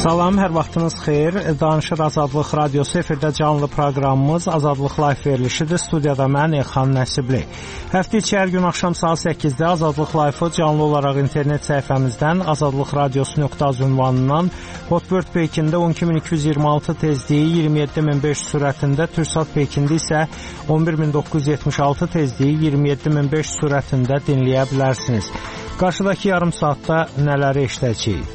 Salam, hər vaxtınız xeyir. Danışır Azadlıq Radiosu, efirdə canlı proqramımız Azadlıq Live verilişidir. Studiyada mən Elxan Nəsibli. Həftə içi hər gün axşam saat 8-də Azadlıq Live-ı canlı olaraq internet səhifəmizdən azadlıqradiosu.az ünvanından Hotbird Pekində 12226 tezliyi 27500 sürətində, Türksat Pekində isə 11976 tezliyi 27500 sürətində dinləyə bilərsiniz. Qarşıdakı yarım saatda nələri eşidəcəyik?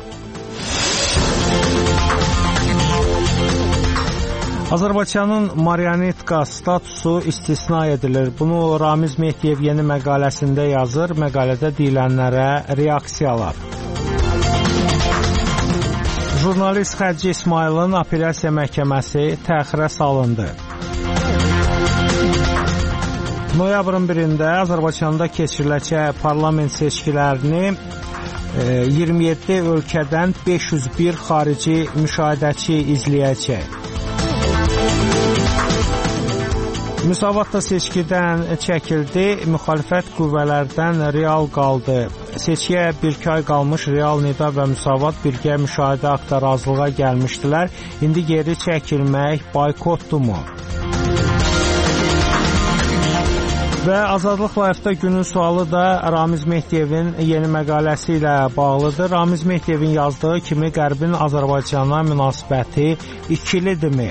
Azərbaycanın marionetka statusu istisna edilir. Bunu Ramiz Mehdiyev yeni məqaləsində yazır. Məqalədə deyilənlərə reaksiyalar. Jurnalist Xərci İsmailin apellyasiya məhkəməsi təxirə salındı. Noyabrın 1-də Azərbaycanda keçiriləcək parlament seçkilərini 27 ölkədən 501 xarici müşahidəçi izləyəcək. Müsavat da seçkidən çəkildi, müxalifət qüvvələrdən real qaldı. Seçkiyə 1-2 ay qalmış Real, Nida və Müsavat birgə müşahidə haqda razılığa gəlmişdilər. İndi geri çəkilmək boykotdurmu? Və Azadlıq Live-da günün sualı da Ramiz Mehdiyevin yeni məqaləsi ilə bağlıdır. Ramiz Mehdiyevin yazdığı kimi Qərbin Azərbaycana münasibəti ikilidirmi?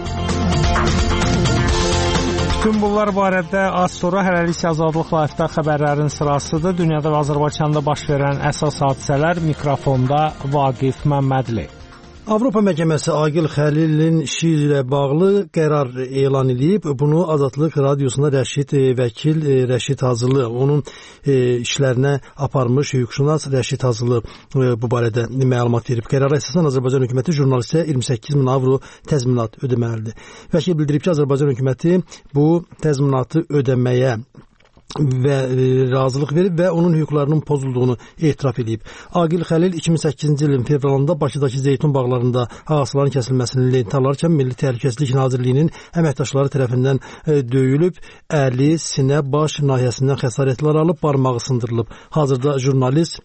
Bütün bunlar barədə az sonra hələlik Azadlıq Live-da xəbərlərin sırasıdır. Dünyada və Azərbaycanda baş verən əsas hadisələr, mikrofonda Vaqif Məmmədli. Avropa Məhkəməsi Aqil Xəlilin işi ilə bağlı qərar elan edib. Bunu Azadlıq Radiosunda vəkil Rəşid Hacılı, onun işlərinə aparmış hüquqşünas Rəşid Hacılı bu barədə məlumat verib. Qərara əsasən Azərbaycan hökuməti jurnalistə 28.000 avro təzminat ödəməlidir. Vəkil bildirib ki, Azərbaycan hökuməti bu təzminatı ödəməyə və razılıq verib və onun hüquqlarının pozulduğunu etiraf edib. Aqil Xəlil 2008-ci ilin fevralında Bakıdakı zeytun bağlarında ağacların kəsilməsini lentalarkən Milli Təhlükəsizlik Nazirliyinin əməkdaşları tərəfindən döyülüb, əli, sinə, baş nahiyəsindən xəsarətlər alıb, barmağı sındırılıb. Hazırda jurnalist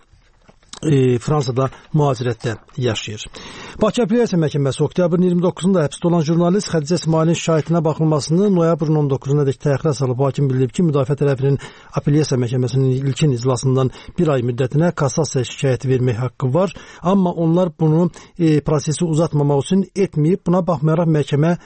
Fransada mühacirətdə yaşayır. Bakı Apellyasiya Məhkəməsi oktyabrın 29-da həbsdə olan jurnalist Xədicə İsmailin şahidinə baxılmasını noyabrın 19-na dək təxirə salıb. Hakim bildirib ki, müdafiə tərəfinin Apellyasiya Məhkəməsinin ilkin iclasından bir ay müddətinə kassasiya şikayəti vermək haqqı var. Amma onlar bunu prosesi uzatmamaq üçün etməyib. Buna baxmayaraq məhkəmə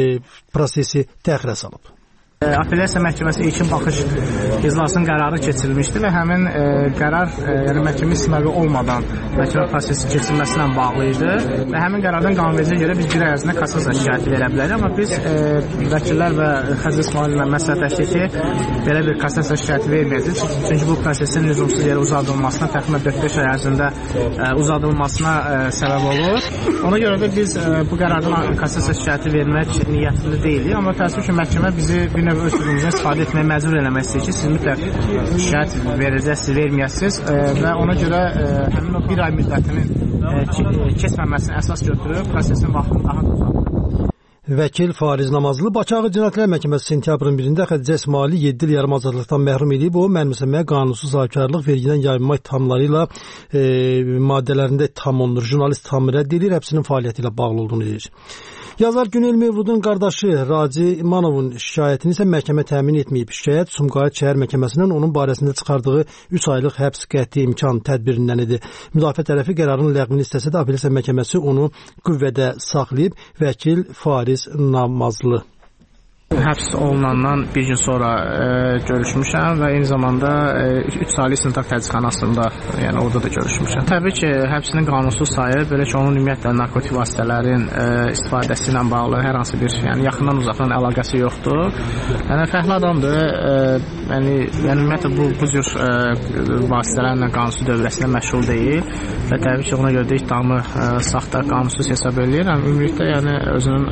prosesi təxirə salıb. Apellyasiya Məhkəməsi ilkin baxış iclasının qərarı keçirilmişdi və həmin qərar məhkəmə istismari olmadan məhkəmə prosesi keçirilməsinə bağlı idi və həmin qərardan qanunvericiliyə görə biz bir ay ərzində kassasiya şikayəti verə bilərik. Amma biz vəkillər və Xədicə İsmaillə məsləhətləşdik ki, belə bir kassasiya şikayəti verməyəcək. Çünki bu prosesin lüzumsuz yerə uzadılmasına, təxminən 4-5 ay ərzində uzadılmasına səbəb olur. Ona görə də biz bu qərardan kassasiya şikayəti vermək niyyətində deyilik. Amma təəssüf ki, məhkəmə bizi bir növ öz hüququmuzdan istifadə etməyə məcbur eləmək istəyir ki, siz mütləq şikayət verəcəksiniz, verməyəsiniz və ona görə həmin o bir ay müddətinin keçməməsini əsas götürüb prosesin vaxtını daha uzatdı. Vəkil Fariz Namazlı Bakı Ağır Cinayətlər Məhkəməsi sentyabrın 1-də Xədicə İsmaili 7 il yarım azadlıqdan məhrum edib. O, mənimsəməyə qanunsuz sahibkarlıq, vergidən yayınma ittihamları ilə maddələrində ittiham olunur. Jurnalist ittihamı rədd edir, həbsinin fəaliyyəti ilə bağlı olduğunu deyir. Yazar Günel Mevludun qardaşı Raci İmanovun şikayətini isə məhkəmə təmin etməyib. Şikayət Sumqayıt Şəhər Məhkəməsinin onun barəsində çıxardığı 3 aylıq həbs qəti imkan tədbirindən idi. Müdafiə tərəfi qərarın ləğvini istəsə də Apellyasiya Məhkəməsi onu qüvvədə saxlayıb. Vəkil Fariz Namazlı. Həbs olunandan bir gün sonra görüşmüşəm və eyni zamanda 3 saylı istintaq tədqiqatxanasında, yəni orada da görüşmüşəm. Təbii ki, həbsinin qanunsuz sayır, belə ki, onun ümumiyyətlə narkotik vasitələrin istifadəsi ilə bağlı hər hansı bir, yəni yaxından uzaqdan əlaqəsi yoxdur. Yəni fərqli adamdır. Yəni ümumiyyətlə bu cür vasitələrlə qanunsuz dövrəsində məşğul deyil və təbii ki, ona görə də ittihamı saxta, qanunsuz hesab edir. Ümumiyyətlə, yəni özünün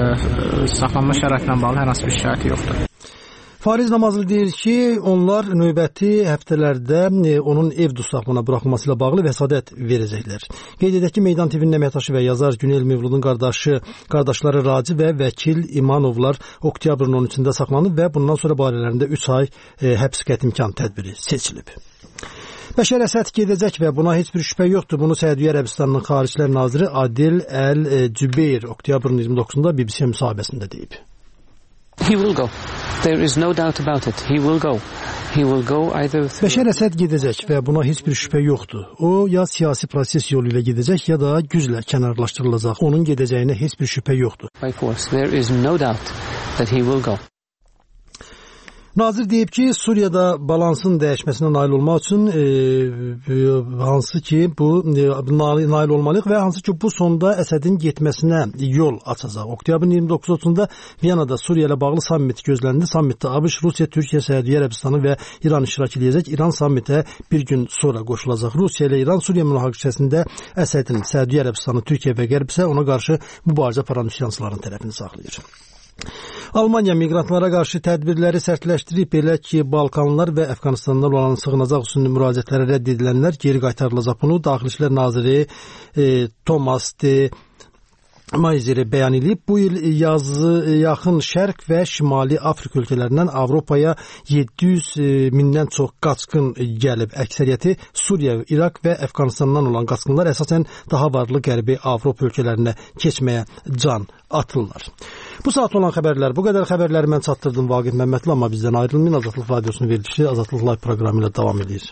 saxlanma şəraitilə bağlı hər hansı bir şikayəti yoxdur. Fariz Namazlı deyir ki, onlar növbəti həftələrdə onun ev dustaqlığına buraxılması ilə bağlı vəsadət verəcəklər. Qeyd edək ki, Meydan TV-nin əməkdaşı və yazar Günel Mevludun qardaşları Raci və vəkil İmanovlar oktyabrın 13-də saxlanıb və bundan sonra barələrində 3 ay həbs qəti imkan tədbiri seçilib. Bəşər Əsəd gedəcək və buna heç bir şübhə yoxdur. Bunu Səudiyyə Ərəbistanının Xaricilər Naziri Adil Əl-Cübeyr oktyabrın 29-da BBC müsahibəsində deyib. He will go. There is no doubt about it. He will go. He will go either through... Bəşər Əsəd gedəcək və buna heç bir şübhə yoxdur. O, ya siyasi proses yolu ilə gedəcək, ya da güclə kənarlaşdırılacaq. Onun gedəcəyinə heç bir şübhə yoxdur. By force. There is no doubt that he will go. Nazir deyib ki, Suriyada balansın dəyişməsinə nail olmaq üçün hansı ki bu nail olmalıyıq və hansı ki bu sonda Əsədin getməsinə yol açacaq. Oktyabrın 29-30-da Viyanada Suriya ilə bağlı sammit gözləndi. Sammitdə ABŞ, Rusiya, Türkiyə, Səudiyyə Ərəbistanı və İran iştirak edəcək. İran sammitə bir gün sonra qoşulacaq. Rusiya ilə İran Suriya münaqişəsində Əsədin Səudiyyə Ərəbistanı, Türkiyə və Qərb isə ona qarşı mübarizə aparan üsyançıların tərəfini saxlayır. Almaniya miqrantlara qarşı tədbirləri sərtləşdirib, belə ki, Balkanlar və Əfqanistandan olan sığınacaq üstünlüyü müraciətləri rədd edilənlər geri qaytarılacaq. Bunu Daxili İşlər Naziri Thomas de Maizieri bəyan edib. Bu il yazı yaxın Şərq və Şimali Afrika ölkələrindən Avropaya 700 mindən çox qaçqın gəlib. Əksəriyyəti Suriya, İraq və Əfqanistandan olan qaçqınlar əsasən daha varlı qərbi Avropa ölkələrinə keçməyə can atırlar. Bu saat olan xəbərlər bu qədər. Xəbərləri mən çatdırdım Vaqif Məmmədli, amma bizdən ayrılmayın. Azadlıq Radiosunun verilişi Azadlıq Live proqramı ilə davam edir.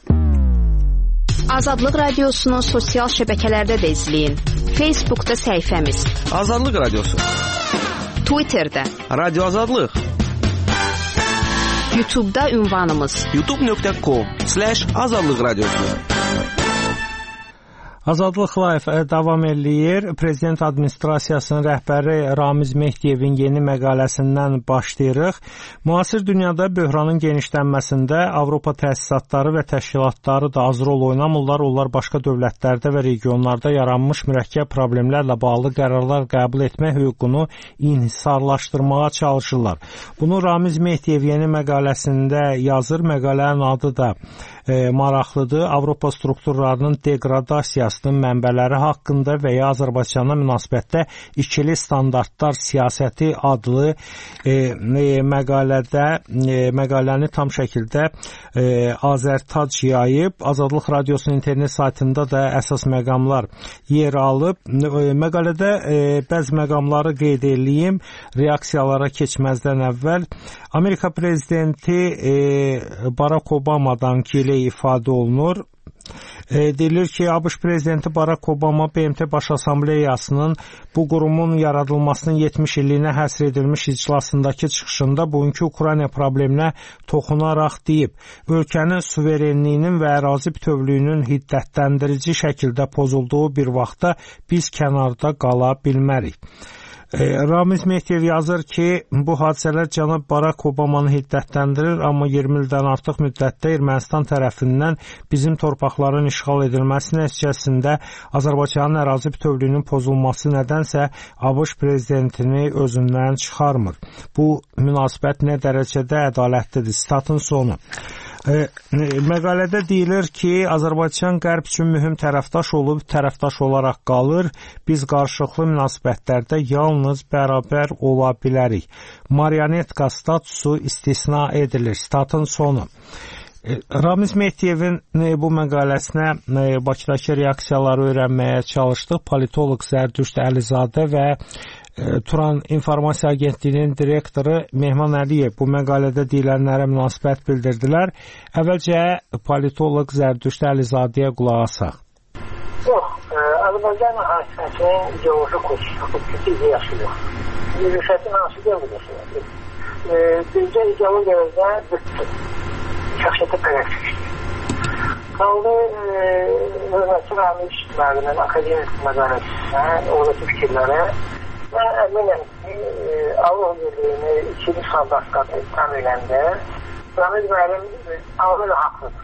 Azadlıq Radiosunu sosial şəbəkələrdə də izləyin. Facebookda səhifəmiz Azadlıq Radiosu, Twitterdə Radio Azadlıq, YouTube'da ünvanımız youtube.com/Azadlıq Radiosu. Azadlıq Live davam eləyir. Prezident Administrasiyasının rəhbəri Ramiz Mehdiyevin yeni məqaləsindən başlayırıq. Müasir dünyada böhranın genişlənməsində Avropa təsisatları və təşkilatları da az rol oynamırlar. Onlar başqa dövlətlərdə və regionlarda yaranmış mürəkkəb problemlərlə bağlı qərarlar qəbul etmək hüququnu inhisarlaşdırmağa çalışırlar. Bunu Ramiz Mehdiyev yeni məqaləsində yazır. Məqalənin adı da maraqlıdır. Avropa strukturlarının degradasiyasının mənbələri haqqında və ya Azərbaycana münasibətdə ikili standartlar siyasəti adlı məqaləni tam şəkildə Azərtac yayıb. Azadlıq Radiosunun internet saytında da əsas məqamlar yer alıb. Məqalədə bəzi məqamları qeyd edeyim. Reaksiyalara keçməzdən əvvəl Amerika prezidenti Barack Obamadan ki ilə ifadə olunur. Deyilir ki, ABŞ prezidenti Barack Obama BMT Baş Assambleyasının bu qurumun yaradılmasının 70 illiyinə həsr edilmiş iclasındakı çıxışında bugünkü Ukrayna probleminə toxunaraq deyib, ölkənin suverenliyinin və ərazi bütövlüyünün hiddətləndirici şəkildə pozulduğu bir vaxtda biz kənarda qala bilmərik. Ramiz Mehdiyev yazır ki, bu hadisələr cənab Barack Obamanı hiddətləndirir, amma 20 ildən artıq müddətdə Ermənistan tərəfindən bizim torpaqların işğal edilməsi nəticəsində Azərbaycanın ərazi bütövlüyünün pozulması nədənsə ABŞ prezidentini özündən çıxarmır. Bu münasibət nə dərəcədə ədalətlidir? Statın sonu. Məqalədə deyilir ki, Azərbaycan Qərb üçün mühüm tərəfdaş olub, tərəfdaş olaraq qalır. Biz qarşılıqlı münasibətlərdə yalnız bərabər ola bilərik. Marionetka statusu istisna edilir. Statın sonu. Ramiz Mehdiyevin bu məqaləsinə Bakıdakı reaksiyaları öyrənməyə çalışdıq. Politoloq Zərdüşt Əlizadə və Turan İnformasiya Agentliyinin direktoru Mehman Əliyev bu məqalədə deyilənlərə münasibət bildirdilər. Əvvəlcə politoloq Zərdüşt Əlizadəyə qulaq asaq. Azərbaycan hadisəsinin ideoloji xüsusi ideyası yox. Rüşvətin hansı ideologiyası? Bizcə ideologiyada bütdür. Şəxsiyyətə pərəksizdir. Qaldı hörmətli Ramiz müəllimin akademik məqaləsinə, oradakı fikirlərə və əminəm ki, Avropa Birliyini ikili standartları tam eləndə Ramiz müəllim tamamilə haqlıdır.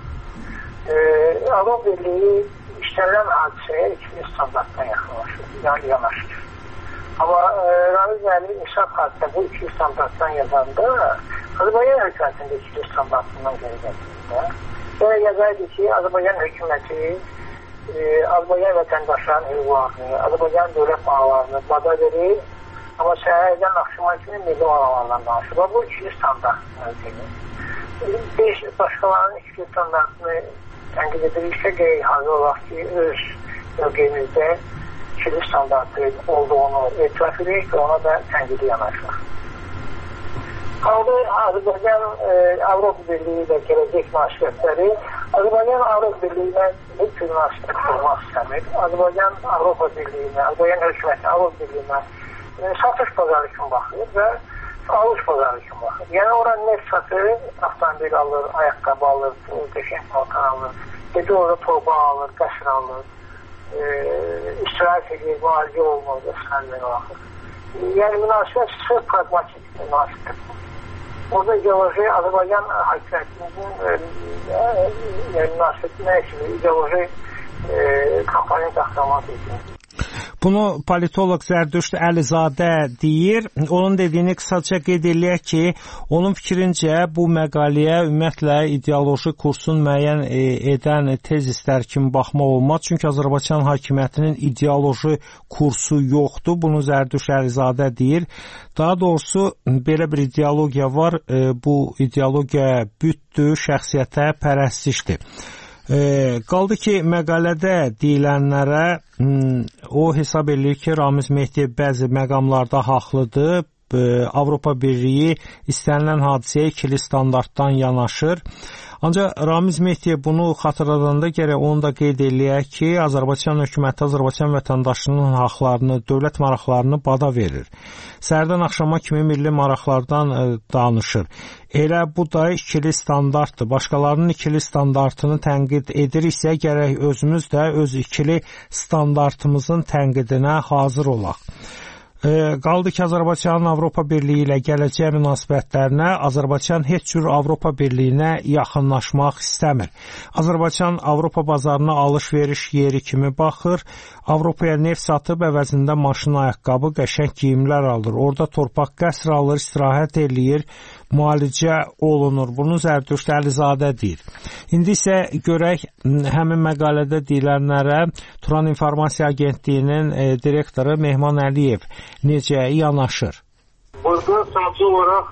Avropa Birliyi işlənilən hadisəyə ikili standartdan yanaşır. Amma Ramiz müəllim İnşaat hadisə bu ikili standartdan yazanda Azərbaycan hökumətində ikili standartından geri gətirir. Və yazaydı ki, Azərbaycan hökuməti Azərbaycan vətəndaşların hüquqlarını, Azərbaycan dövlət bağlarını bada verir, amma şəhərdən Naxçıvan kimi milli bağlarından danışır. Bu ikili standart mövzunu. biz başqalarının ikili standartını tənqid ediriksə, qeyri hazır olaq ki, öz bölgəmizdə ikili standartı olduğunu etiraf edirik və ona da tənqidi yanaşırıq. Halda Azərbaycan Avropa Birliyi ilə gələcək münasibətləri, Azərbaycan Avropa Birliyi ilə heç bir münasibət olmaq istəmir. Azərbaycan Avropa Birliyinə, Azərbaycan hökuməti Avropa Birliyinə satış bazarı üçün baxır və alış bazarı üçün baxır. Yəni orada neft satır, avtomobil alır, ayaqqabı alır, qəşəng paltar alır, gecə orada torba alır, qəsr alır, istirahət edir, müalicə olmur, qəsrlərlə baxır. Yəni münasibət sırf pragmatik münasibət. Orada ideoloji Azərbaycan hakimiyyətimizin münasibətinə kimi ideoloji kampanya təxrimat edir. Bunu politolog Zərdüşt Əlizadə deyir. Onun dediyini qısaca qeyd eləyək ki, onun fikrincə bu məqaləyə ümumiyyətlə ideoloji kursun müəyyən edən tezislər kimi baxmaq olmaz. Çünki Azərbaycan hakimiyyətinin ideoloji kursu yoxdur. Bunu Zərdüşt Əlizadə deyir. Daha doğrusu belə bir ideologiya var. Bu ideologiya bütdür, şəxsiyyətə pərəstişdir. Qaldı ki, məqalədə deyilənlərə o hesab edir ki, Ramiz Mehdiyev bəzi məqamlarda haqlıdır. Avropa Birliyi istənilən hadisəyə ikili standartdan yanaşır. Ancaq Ramiz Mehdiyev bunu xatırladanda gərək onu da qeyd eləyək ki, Azərbaycan hökuməti Azərbaycan vətəndaşının haqlarını, dövlət maraqlarını bada verir. Səhərdən axşama kimi milli maraqlardan danışır. Elə bu da ikili standartdır. Başqalarının ikili standartını tənqid ediriksə, gərək özümüz də öz ikili standartımızın tənqidinə hazır olaq. Qaldı ki, Azərbaycanın Avropa Birliyi ilə gələcək münasibətlərinə Azərbaycan heç cür Avropa Birliyinə yaxınlaşmaq istəmir. Azərbaycan Avropa bazarına alış-veriş yeri kimi baxır. Avropaya neft satıb əvəzində maşın, ayaqqabı, qəşəng geyimlər alır. Orada torpaq qəsr alır, istirahət eləyir, müalicə olunur. Bunu Zərdüşt Əlizadə deyir. İndi isə görək həmin məqalədə deyilənlərə Turan İnformasiya Agentliyinin direktoru Mehman Əliyev necə yanaşır? Burada sadece olarak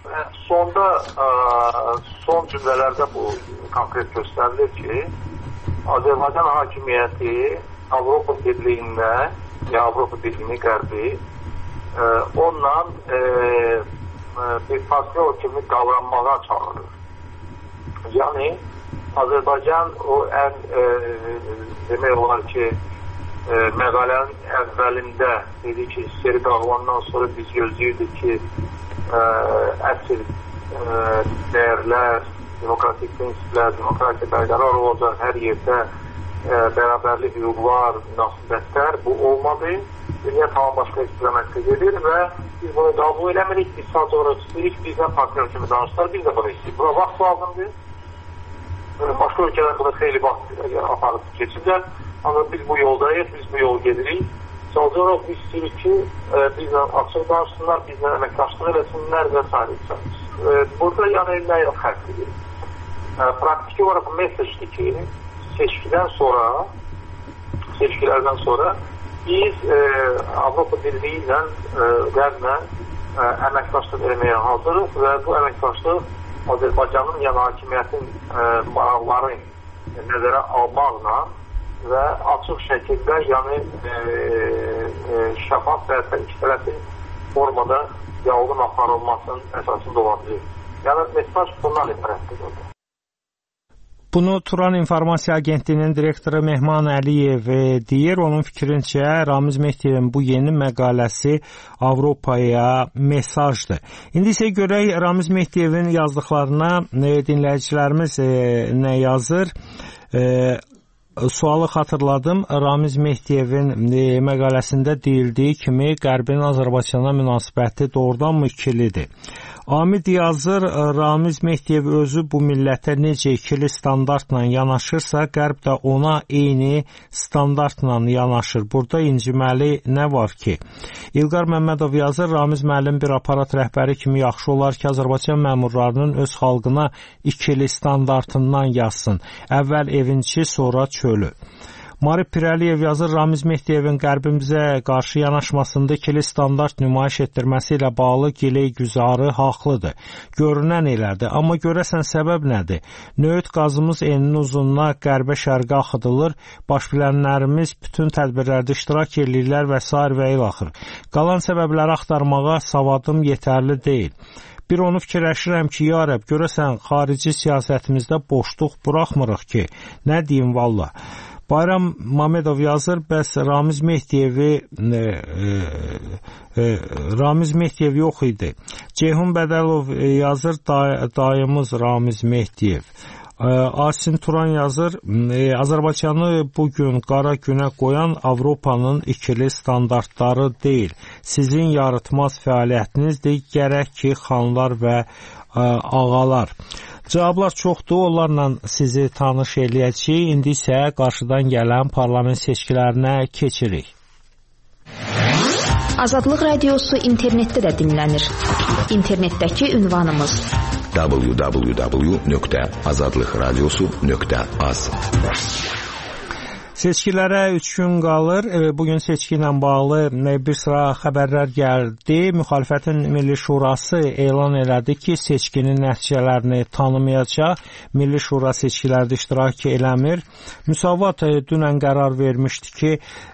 son cümlelerde bu konkret gösterilir ki Azerbaycan hakimiyeti Avrupa Birliği'nde ya Avrupa Birliği'ni qərbi onunla bir farklı kimi davranmağa çağırır. Yani Azerbaycan o en demək olar ki məqalənin əvvəlində dedi ki, seri dağılandan sonra biz gözləyirdik ki, əsl dəyərlər, demokratik prinsiplər, demokratiya bərqərar olacaq, hər yerdə bərabərlik, hüquqlar, münasibətlər, bu olmadı. Dünya tamam başqa istiqamətdə gedir və biz bunu qəbul eləmirik, biz sadəcə olaraq istəyirik, bizdən partner kimi danışlar, biz də bunu istəyirik. Buna vaxt lazımdır. Başqa ölkələr burada xeyli vaxt aparıb keçirlər. Ancaq biz bu yoldayıq, biz bu yol gedirik. Sadəcə olaraq biz istəyirik ki, bizlə açıq danışsınlar, bizlə əməkdaşlıq eləsinlər və s. Burada yəni nə yox xərqlidir. Praktiki olaraq mesajdır ki, seçkilərdən sonra biz Avropa Birliyi ilə qərblə əməkdaşlıq eləməyə hazırıq və bu əməkdaşlıq Azərbaycanın yəni hakimiyyətin maraqları nəzərə almaqla və açıq şəkildə yəni şəffaf və iki tərəfin formada dialoqun aparılmasının əsasında olabilir. Yəni mesaj bundan ibarətdir orada. Bunu Turan İnformasiya Agentliyinin direktoru Mehman Əliyev deyir. Onun fikrincə Ramiz Mehdiyevin bu yeni məqaləsi Avropaya mesajdır. İndi isə görək Ramiz Mehdiyevin yazdıqlarına dinləyicilərimiz nə yazır? Sualı xatırladım. Ramiz Mehdiyevin məqaləsində deyildiyi kimi Qərbin Azərbaycana münasibəti doğrudanmı ikilidir? Amid yazır, Ramiz Mehdiyev özü bu millətə necə ikili standartla yanaşırsa, Qərb də ona eyni standartla yanaşır. Burada inciməli nə var ki? İlqar Məmmədov yazır, Ramiz müəllim bir aparat rəhbəri kimi yaxşı olar ki, Azərbaycan məmurlarının öz xalqına ikili standartından yazsın. Əvvəl evinçi, sonra çölü. Mari Pirəliyev yazır, Ramiz Mehdiyevin qərbimizə qarşı yanaşmasında ikili standart nümayiş etdirməsi ilə bağlı giley-güzarı haqlıdır. Görünən elədir. Amma görəsən səbəb nədir? Növüt qazımız eninin uzununa qərbə şərqə axıdılır, baş bilənlərimiz bütün tədbirlərdə iştirak edirlər və s. və ilaxır. Qalan səbəbləri axtarmağa savadım yetərli deyil. Bir onu fikirləşirəm ki, ya Rəbb, görəsən xarici siyasətimizdə boşluq buraxmırıq ki, nə deyim valla. Bayram Mamedov yazır, bəs Ramiz Mehdiyev yox idi. Ceyhun Bədəlov yazır, dayımız Ramiz Mehdiyev. Asim Turan yazır, Azərbaycanı bugün qara günə qoyan Avropanın ikili standartları deyil. Sizin yaratmaz fəaliyyətinizdir, gərək ki, xanlar və ağalar. Cavablar çoxdur, onlarla sizi tanış eləyəcəyik. İndi isə qarşıdan gələn parlament seçkilərinə keçirik. Azadlıq Radiosu internetdə də dinlənir. İnternetdəki ünvanımız www.azadlıqradiosu.az. Seçkilərə 3 gün qalır. Bugün seçki ilə bağlı bir sıra xəbərlər gəldi. Müxalifətin Milli Şurası elan elədi ki, seçkinin nəticələrini tanımayacaq. Milli Şura seçkilərdə iştirak eləmir. Müsavat dünən qərar vermişdi ki,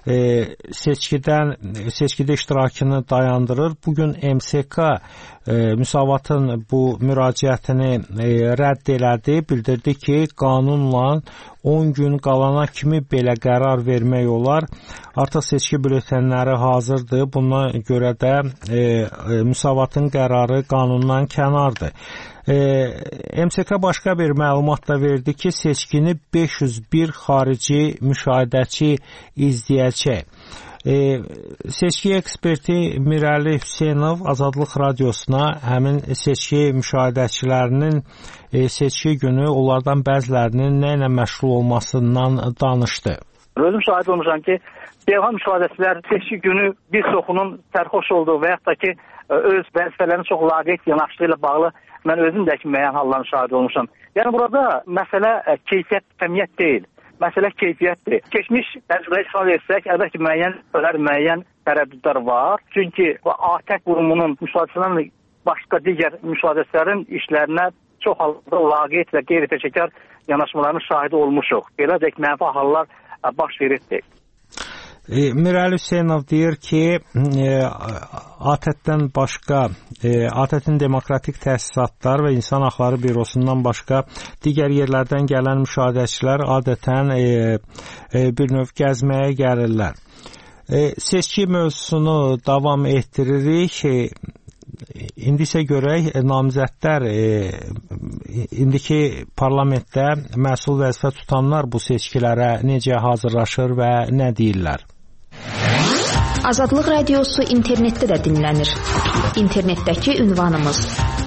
seçkidə iştirakını dayandırır. Bugün MSK Müsavatın bu müraciətini rədd elədi. Bildirdi ki, qanunla 10 gün qalana kimi belə qərar vermək olar. Artıq seçki bültenləri hazırdır. Buna görə də Müsavatın qərarı qanundan kənardır. MSK başqa bir məlumat da verdi ki, seçkini 501 xarici müşahidəçi izləyəcək. Seçki eksperti Mirəli Hüseynov Azadlıq Radiosuna həmin seçki müşahidəçilərinin seçki günü onlardan bəzilərinin nə ilə məşğul olmasından danışdı. Özüm şahid olmuşam ki, devamlı müşahidəçilər seçki günü bir çoxunun sərxoş olduğu və yaxud da ki, öz vəzifələrini çox laqeyd yanaşdığı ilə bağlı mən özüm də ki, müəyyən halların şahid olmuşam. Yəni burada məsələ keyfiyyət, kəmiyyət deyil. Məsələ keyfiyyətdir. Keçmiş təcrübəyə istifadə etsək, əlbəttə müəyyən tərəddüdlər var. Çünki ATƏK qurumunun müşahidəsindən başqa digər müşahidəçilərin işlərinə çox halda laqeyd və qeyri-peşəkar yanaşmalarının şahidi olmuşuq. Belə deyək, mənfi hallar baş verirdi. Mirəli Hüseynov deyir ki, ATƏT-dən başqa, ATƏT-in Demokratik Təsisatlar və İnsan Haqları Bürosundan başqa digər yerlərdən gələn müşahidəçilər adətən bir növ gəzməyə gəlirlər. Seçki mövzusunu davam etdiririk. İndi isə görək, namizədlər indiki parlamentdə məsul vəzifə tutanlar bu seçkilərə necə hazırlaşır və nə deyirlər? Azadlıq Radiosu internetdə də dinlənir. İnternetdəki ünvanımız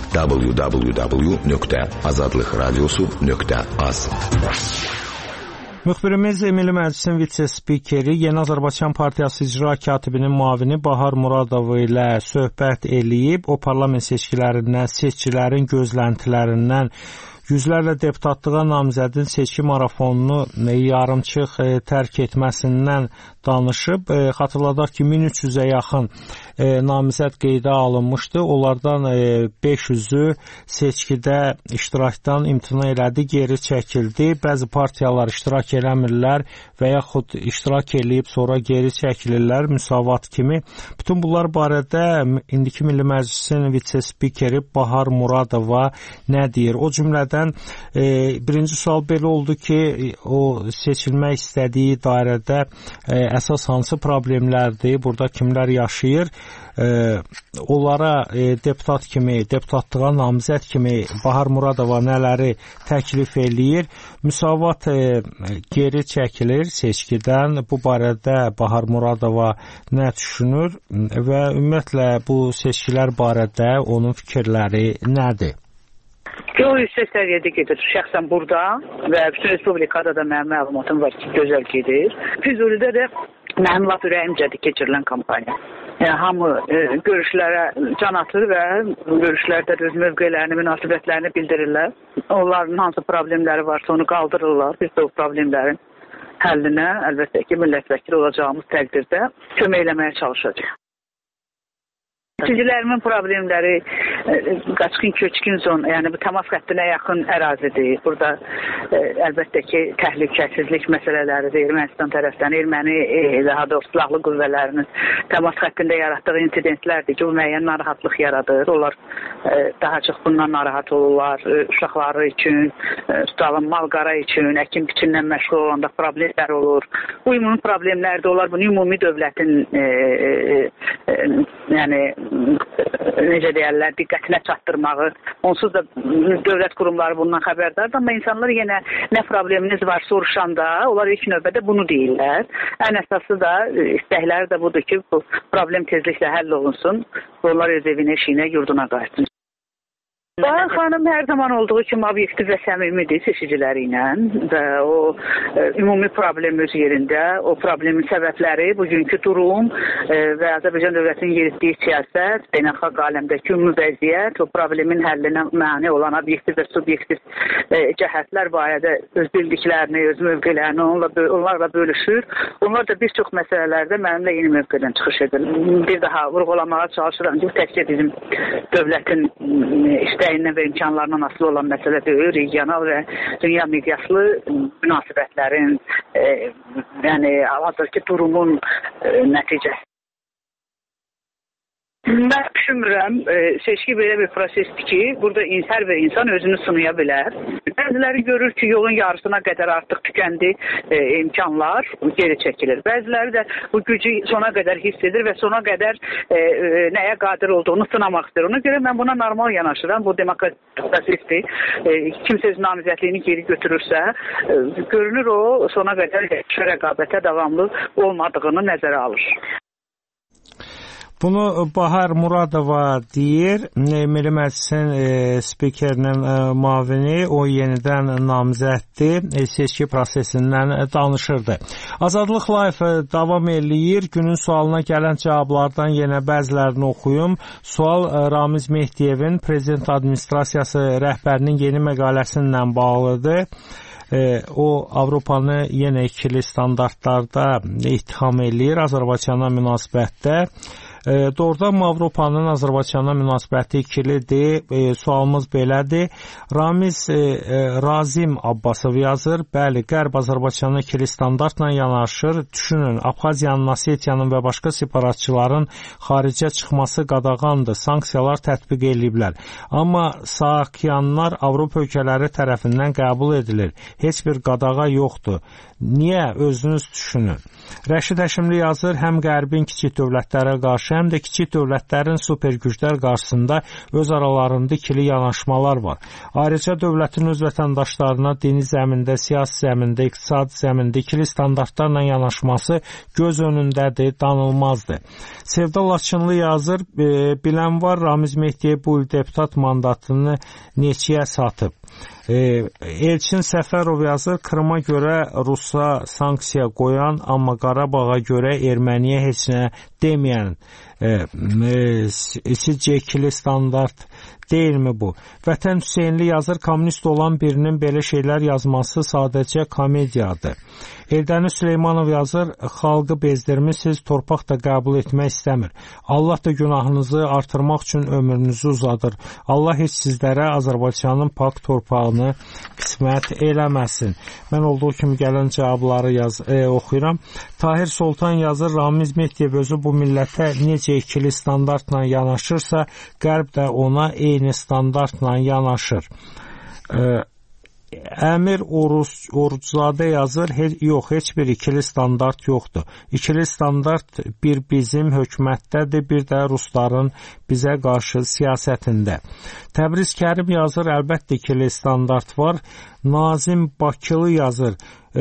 www.azadlıqradiosu.az. Müxbirimiz Milli Məclisin vitse-spikeri, Yeni Azərbaycan Partiyası icra katibinin müavini Bahar Muradov ilə söhbət eləyib. O, parlament seçkilərindən, seçkilərin gözləntilərindən, yüzlərlə deputatlığa namizədin seçki marafonunu yarımçıq tərk etməsindən danışıb. Xatırladaq ki, 1300-ə yaxın namizəd qeydə alınmışdı. Onlardan 500-ü seçkidə iştirakdan imtina elədi, geri çəkildi. Bəzi partiyalar iştirak eləmirlər və yaxud iştirak eləyib sonra geri çəkilirlər, Müsavat kimi. Bütün bunlar barədə indiki Milli Məclisin vitse-spikeri Bahar Muradova nə deyir? O cümlədən birinci sual belə oldu ki, o seçilmək istədiyi dairədə əsas hansı problemlərdir, burada kimlər yaşayır, onlara deputat kimi, deputatlığa namizəd kimi Bahar Muradova nələri təklif eləyir, Müsavat geri çəkilir seçkidən, bu barədə Bahar Muradova nə düşünür və ümumiyyətlə bu seçkilər barədə onun fikirləri nədir? O yüksək səviyyədə gedir. Şəxsən burada və bütün Respublikada da mənim məlumatım var ki, gözəl gedir. Füzulidə də mənim lap ürəyimcədir keçirilən kampaniya. Yəni, hamı görüşlərə can atır və görüşlərdə öz mövqelərini, münasibətlərini bildirirlər. Onların hansı problemləri varsa onu qaldırırlar. Biz də o problemlərin həllinə əlbəttə ki, millət vəkili olacağımız təqdirdə kömək eləməyə çalışacaq. Seçicilərimin problemləri qaçqın köçkün zon, yəni bu təmas xəttinə yaxın ərazidir. Burada əlbəttə ki, təhlükəsizlik məsələləridir. Ermənistan tərəfdən erməni daha doğrusu silahlı qüvvələrinin təmas xəttində yaratdığı insidentlərdir ki, bu müəyyən narahatlıq yaradır. Onlar daha çox bundan narahat olurlar. Uşaqları üçün, tutalım malqara üçün, əkin biçimlə məşğul olanda problemlər olur. Bu ümumi problemlərdir. Onlar bunu ümumi dövlətin yəni necə deyərlər, diqqətinə çatdırmağı, onsuz da dövlət qurumları bundan xəbərdardır, amma insanlar yenə nə probleminiz var soruşanda, onlar ilk növbədə bunu deyirlər. Ən əsası da, istəkləri də budur ki, bu problem tezliklə həll olunsun, onlar öz evinə, işinə, yurduna qayıtsın. Bayan xanım hər zaman olduğu kimi obyektiv və səmimidir seçiciləri ilə və o ümumi problem öz yerində, o problemin səbəbləri, bugünkü durum və Azərbaycan dövlətinin yeritdiyi siyasət, beynəlxalq aləmdəki ümumi vəziyyət, o problemin həllinə mane olan obyektiv və subyektiv cəhətlər barədə öz bildiklərini, öz mövqələrini onlarla bölüşür. Onlar da bir çox məsələlərdə mənimlə yeni mövqədən çıxış edir. Bir daha vurğulamağa çalışıram ki, təkcə bizim dövlətin istəyindən və imkanlarından asılı olan məsələ deyil, regional və dünya miqyaslı münasibətlərin, yəni hazırki durumun nəticəsi. Mən düşünmürəm, seçki belə bir prosesdir ki, burada hər bir insan özünü sınaya bilər. Bəziləri görür ki, yolun yarısına qədər artıq tükəndi imkanlar, geri çəkilir. Bəziləri də bu gücü sona qədər hiss edir və sona qədər nəyə qadir olduğunu sınamaq istəyir. Ona görə mən buna normal yanaşıram, bu demokratik prosesdir. Kimsə öz namizədliyini geri götürürsə, görünür o sona qədər rəqabətə davamlı olmadığını nəzərə alır. Bunu Bahar Muradova deyir, Milli Məclisin spikerinin müavini, o yenidən namizəddir, seçki prosesindən danışırdı. Azadlıq Live davam eləyir, günün sualına gələn cavablardan yenə bəzilərini oxuyum. Sual Ramiz Mehdiyevin Prezident Administrasiyası rəhbərinin yeni məqaləsinlə bağlıdır. O Avropanı yenə ikili standartlarda ittiham eləyir Azərbaycana münasibətdə. Doğrudan Avropanın Azərbaycana münasibəti ikilidir. Sualımız belədir. Ramiz Razim Abbasov yazır. Bəli, Qərb Azərbaycana ikili standartla yanaşır. Düşünün, Abxaziyanın, Osetiyanın və başqa separatçıların xaricə çıxması qadağandır. Sanksiyalar tətbiq ediliblər. Amma Saakyanlar Avropa ölkələri tərəfindən qəbul edilir. Heç bir qadağa yoxdur. Niyə? Özünüz düşünün. Rəşid Həşimli yazır, həm Qərbin kiçik dövlətlərə qarşı, həm də kiçik dövlətlərin supergüclər qarşısında öz aralarında ikili yanaşmalar var. Ayrıca dövlətin öz vətəndaşlarına dini zəmində, siyasi zəmində, iqtisadi zəmində ikili standartlarla yanaşması göz önündədir, danılmazdır. Sevda Laçınlı yazır, bilən var, Ramiz Mehdiyev bu il deputat mandatını neçəyə satıb. Elçin Səfərov yazır, Krıma görə Rusa sanksiya qoyan, amma Qarabağa görə Erməniyə heç nə deməyən sizcə ikili standart deyilmi bu? Vətən Hüseynli yazır, kommunist olan birinin belə şeylər yazması sadəcə komediyadır. Eldəniz Süleymanov yazır, xalqı bezdirmişsiniz, torpaq da qəbul etmək istəmir. Allah da günahınızı artırmaq üçün ömrünüzü uzadır. Allah heç sizlərə Azərbaycanın pak torpağını qismət eləməsin. Mən olduğu kimi gələn cavabları oxuyuram. Tahir Soltan yazır, Ramiz Mehdiyev özü bu millətə necə ikili standartla yanaşırsa, Qərb də ona eyni standartla yanaşır. Əmir Oruczadə yazır, yox, heç bir ikili standart yoxdur. İkili standart bir bizim hökumətdədir, bir də rusların bizə qarşı siyasətində. Təbriz Kərim yazır, əlbəttə ikili standart var. Nazim Bakılı yazır,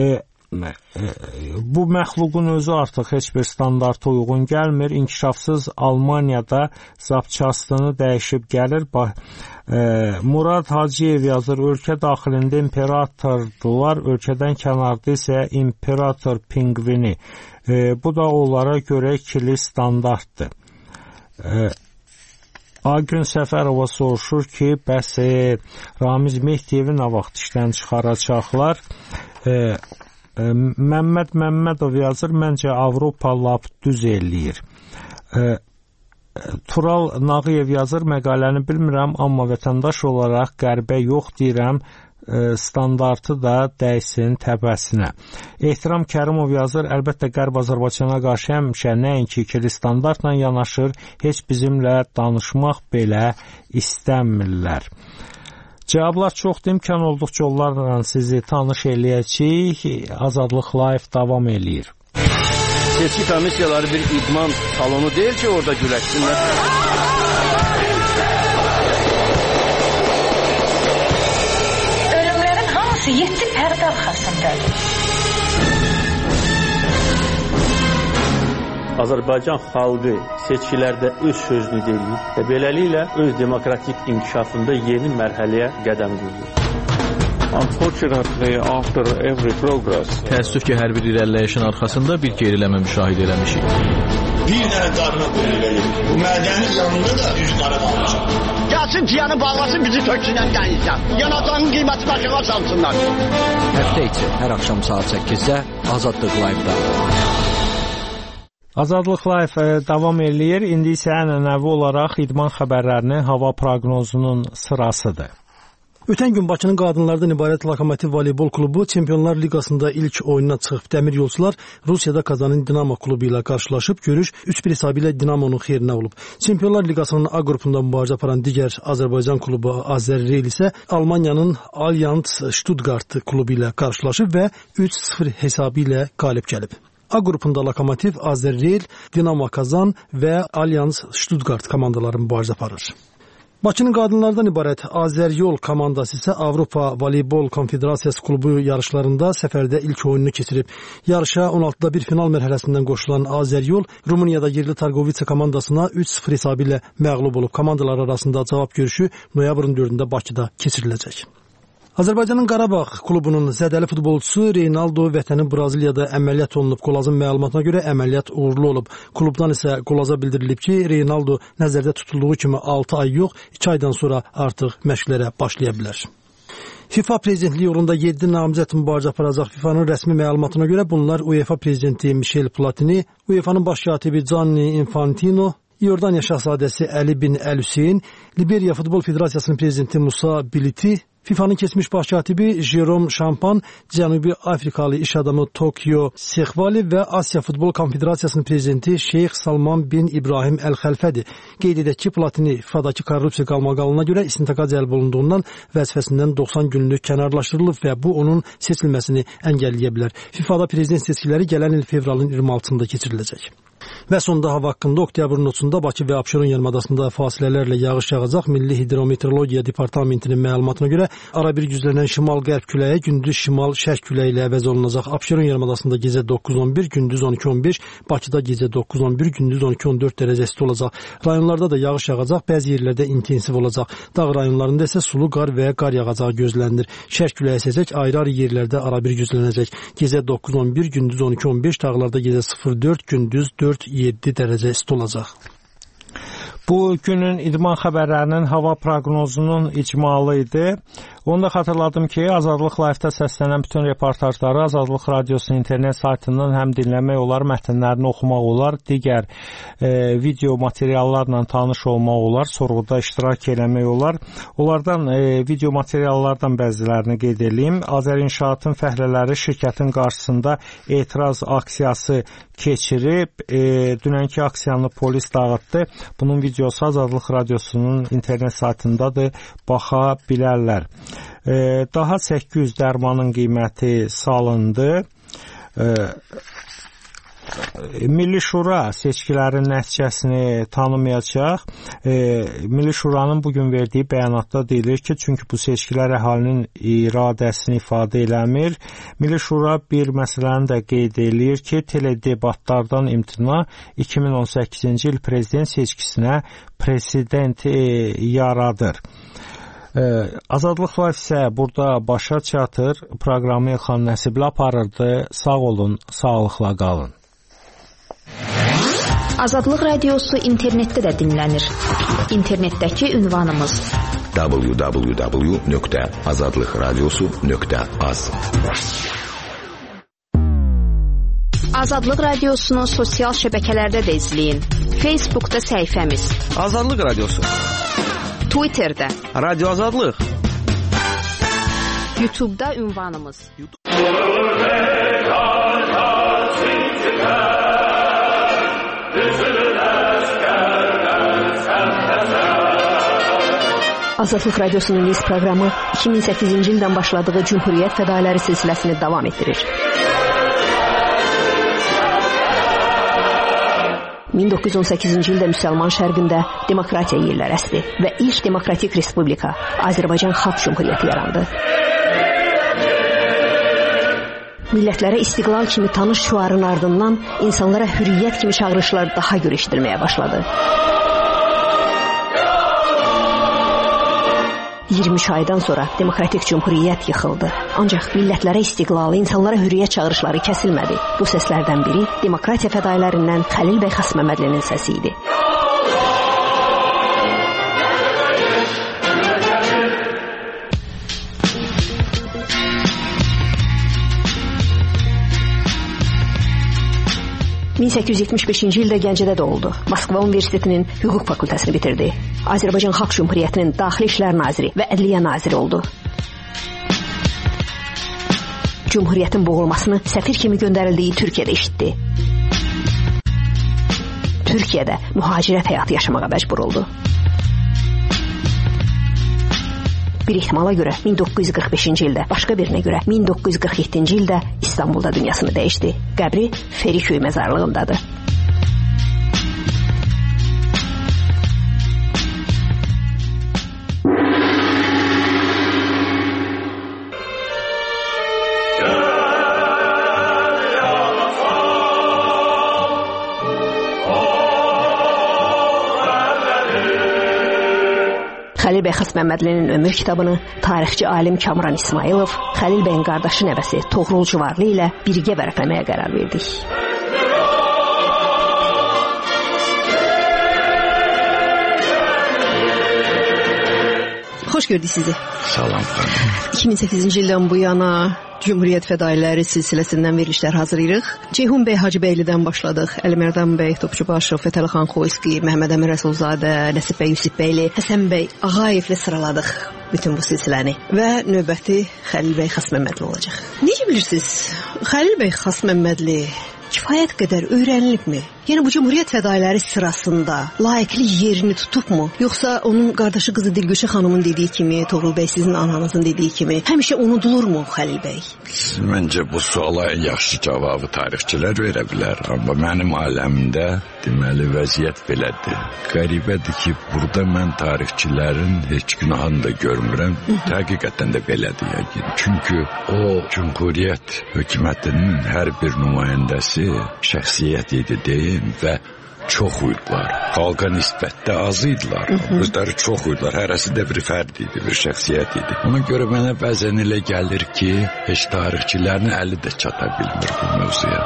bu məxluqun özü artıq heç bir standarta uyğun gəlmir. İnkişafsız Almaniyada zapçastını dəyişib gəlir. Murad Hacıyev yazır, ölkə daxilində imperatordular, ölkədən kənarda isə imperator pingvini. Bu da onlara görə ikili standartdır. Agün Səfərova soruşur ki, bəs Ramiz Mehdiyevi nə vaxt işdən çıxaracaqlar? Məmməd Məmmədov yazır, məncə Avropa lap düz eləyir. Tural Nağıyev yazır, məqaləni bilmirəm, amma vətəndaş olaraq qərbə yox deyirəm, standartı da dəysin təbəsinə. Ehtiram Kərimov yazır, əlbəttə Qərb Azərbaycana qarşı həmişə nəinki ikili standartla yanaşır, heç bizimlə danışmaq belə istəmirlər. Cavablar çoxdur, imkan olduqca onlarla sizi tanış eləyəcəyik. Azadlıq Live davam eləyir. Seçki komissiyaları bir idman salonu deyil ki, orada güləşsinlər. Ölümlərin hamısı 7 pərdə arxasındadır. Azərbaycan xalqı seçkilərdə öz sözünü deyir və beləliklə öz demokratik inkişafında yeni mərhələyə qədəm qoyur. Unfortunately, after every progress, təəssüf ki, hər bir irəliləyişin arxasında bir geriləmə müşahidə eləmişik. Bir dənə qarına qoyulur. Bu mədənin yanında da üz qara qalmışıq. Gəlsin piyanı bağlasın, bizi töksünən qənizdən. Yanacağın qiyməti aşağı salsınlar. Həftə içi hər axşam saat 8-də Azadlıq Live-da. Azadlıq Live davam eləyir. İndi isə ənənəvi olaraq idman xəbərlərinin hava proqnozunun sırasıdır. Ötən gün Bakının qadınlardan ibarət Lokomotiv voleybol klubu Çempionlar Liqasında ilk oyununa çıxıb. Dəmir yolçular Rusiyada Kazanin Dinamo klubu ilə qarşılaşıb. Görüş 3-1 hesabı ilə Dinamonun xeyrinə olub. Çempionlar Liqasının A qrupunda mübarizə aparan digər Azərbaycan klubu Azərreyl isə Almaniyanın Allianz Stuttgart klubu ilə qarşılaşıb və 3-0 hesabı ilə qalib gəlib. A qrupunda Lokomotiv, Azərreyl, Dinamo Kazan və Allianz Stuttgart komandaları mübarizə aparır. Bakının qadınlardan ibarət Azəryol komandası isə Avropa Voleybol Konfederasiyası klubu yarışlarında səfərdə ilk oyununu keçirib. Yarışa 16-da bir final mərhələsindən qoşulan Azəryol Rumuniyada yerli Targovica komandasına 3-0 hesabı ilə məğlub olub. Komandalar arasında cavab görüşü noyabrın 4-də Bakıda keçiriləcək. Azərbaycanın Qarabağ klubunun zədəli futbolçusu Reynaldo vətəni Braziliyada əməliyyat olunub. Qolazın məlumatına görə əməliyyat uğurlu olub. Klubdan isə Qolaza bildirilib ki, Reynaldo nəzərdə tutulduğu kimi 6 ay yox, 2 aydan sonra artıq məşqlərə başlaya bilər. FIFA prezidentliyi yolunda 7 namizəd mübarizə aparacaq. FIFA'nın rəsmi məlumatına görə bunlar UEFA prezidenti Michel Platini, UEFA'nın baş katibi Gianni Infantino, İordaniya şahzadəsi Əli bin Əl-Hüseyn, Liberiya Futbol Federasiyasının prezidenti Musa Biliti, FIFA'nın keçmiş baş katibi Jerome Şampan, Cənubi Afrikalı iş adamı Tokyo Sekhvali və Asiya Futbol Konfederasiyasının prezidenti Şeyx Salman bin İbrahim Əl-Xəlfədir. Qeyd edək ki, Platini FIFA'dakı korrupsiya qalmaqalına görə istintaqa cəlb olunduğundan vəzifəsindən 90 günlük kənarlaşdırılıb və bu onun seçilməsini əngəlləyə bilər. FIFA'da prezident seçkiləri gələn il fevralın 26-sında keçiriləcək. Və sonda hava haqqında oktyabrın 30-da Bakı və Abşeron yarımadasında fasilələrlə yağış yağacaq. Milli Hidrometeorologiya Departamentinin məlumatına görə arabir güclənən şimal-qərb küləyi gündüz şimal-şərq küləyi ilə əvəz olunacaq. Abşeron yarımadasında gecə 9-11, gündüz 12-15, Bakıda gecə 9-11, gündüz 12-14 dərəcə isti olacaq. Rayonlarda da yağış yağacaq, bəzi yerlərdə intensiv olacaq. Dağ rayonlarında isə sulu qar və qar yağacağı gözlənilir. Şərq küləyi əsəcək, ayrı-ayrı yerlərdə arabir güclənəcək. Gecə 9-11, gündüz 12-15, dağlarda gecə 0-4, gündüz 4-7 dərəcə isti olacaq. Bu günün idman xəbərlərinin hava proqnozunun icmalı idi. Onu da xatırladım ki, Azadlıq Live-da səslənən bütün reportajları Azadlıq Radiosunun internet saytından həm dinləmək olar, mətnlərini oxumaq olar, digər video materiallarla tanış olmaq olar, sorğuda iştirak eləmək olar. Onlardan video materiallardan bəzilərini qeyd edeyim. Azərinşaatın fəhlələri şirkətin qarşısında etiraz aksiyası keçirib. Dünənki aksiyanı polis dağıtdı. Bunun videosu Azadlıq Radiosunun internet saytındadır, baxa bilərlər. Daha 800 dərmanın qiyməti salındı. Milli Şura seçkilərin nəticəsini tanımayacaq. Milli Şuranın bugün verdiyi bəyanatda deyilir ki, çünki bu seçkilər əhalinin iradəsini ifadə eləmir. Milli Şura bir məsələni də qeyd eləyir ki, teledebatlardan imtina 2018-ci il prezident seçkisinə president yaradır. Azadlıq Live isə burada başa çatır. Proqramı Elxan Nəsibli aparırdı. Sağ olun, sağlıqla qalın. Azadlıq Radiosu internetdə də dinlənir. İnternetdəki ünvanımız www.azadlıqradiosu.az Azadlıq Radiosunu sosial şəbəkələrdə də izləyin. Facebookda səhifəmiz Azadlıq Radiosu, Twitterdə Radio Azadlıq, YouTube'da ünvanımız. Azadlıq Radiosunun Niz proqramı 2008-ci ildən başladığı Cümhuriyyət fədailləri silsiləsini davam etdirir. 1918-ci ildə müsəlman şərqində demokratiya yerlər əsdi və ilk demokratik respublika Azərbaycan Xalq Cümhuriyyəti yarandı. Millətlərə istiqlal kimi tanış şüarın ardından insanlara hürriyyət kimi çağırışlar daha gür eşidilməyə başladı. 23 aydan sonra demokratik cümhuriyyət yıxıldı. Ancaq millətlərə istiqlalı, insanlara hürriyyət çağırışları kəsilmədi. Bu səslərdən biri demokratiya fədaillərindən Xəlil bəy Xasməmmədlinin səsi idi. ...1875-ci ildə Gəncədə doğuldu. Moskva Universitetinin hüquq fakültəsini bitirdi. Azərbaycan Xalq Cümhuriyyətinin Daxili İşlər Naziri və Ədliyyə Naziri oldu. Cümhuriyyətin boğulmasını səfir kimi göndərildiyi Türkiyədə eşitdi. Türkiyədə mühacirət həyatı yaşamağa məcbur oldu. Bir ehtimala görə 1945-ci ildə, başqa birinə görə 1947-ci ildə İstanbulda dünyasını dəyişdi. Qəbri Feriköy məzarlığındadır. Xəlil bəy Xasməmmədlinin ömür kitabını tarixçi alim Kamran İsmailov, Xəlil bəyin qardaşı nəvəsi Toğrul Cüvarlı ilə birgə vərəqləməyə qərar verdik. Xoş gördük sizi. Salam. 2008-ci ildən bu yana Cümhuriyyət fədailləri silsiləsindən verilişlər hazırlayırıq. Ceyhun bəy Hacıbəylidən başladıq. Əlimərdan bəy Topçubaşov, Fətəli Xoyski, Məhəmməd Əmir Rəsulzadə, Nəsib bəy Yusifbəyli, Həsən bəy Ağayevlə sıraladıq bütün bu silsiləni. Və növbəti Xəlil bəy Xasməmmədli olacaq. Necə bilirsiniz? Xəlil bəy Xasməmmədli kifayət qədər öyrənilibmi? Yəni bu Cümhuriyyət fədailləri sırasında layiqlik yerini tutubmu? Yoxsa onun qardaşı qızı Dilgüşə xanımın dediyi kimi, Toğrul bəy sizin ananızın dediyi kimi həmişə unudulurmu Xəlil bəy? Məncə bu suala ən yaxşı cavabı tarixçilər verə bilər. Amma mənim aləmdə deməli vəziyyət belədir. Qəribədir ki, burada mən tarixçilərin heç günahını da görmürəm. Həqiqətən də belədir yəqin. Çünki o Cümhuriyyət hökumətinin hər bir nümayəndəsi şəxsiyyət idi deyil və çox uydular. Xalqa nisbətdə az idilər. Özləri çox uydular. Hərəsi də bir fərd idi, bir şəxsiyyət idi. Ona görə mənə bəzən elə gəlir ki, heç tarixçilərin əli də çata bilmir bu mövzuya.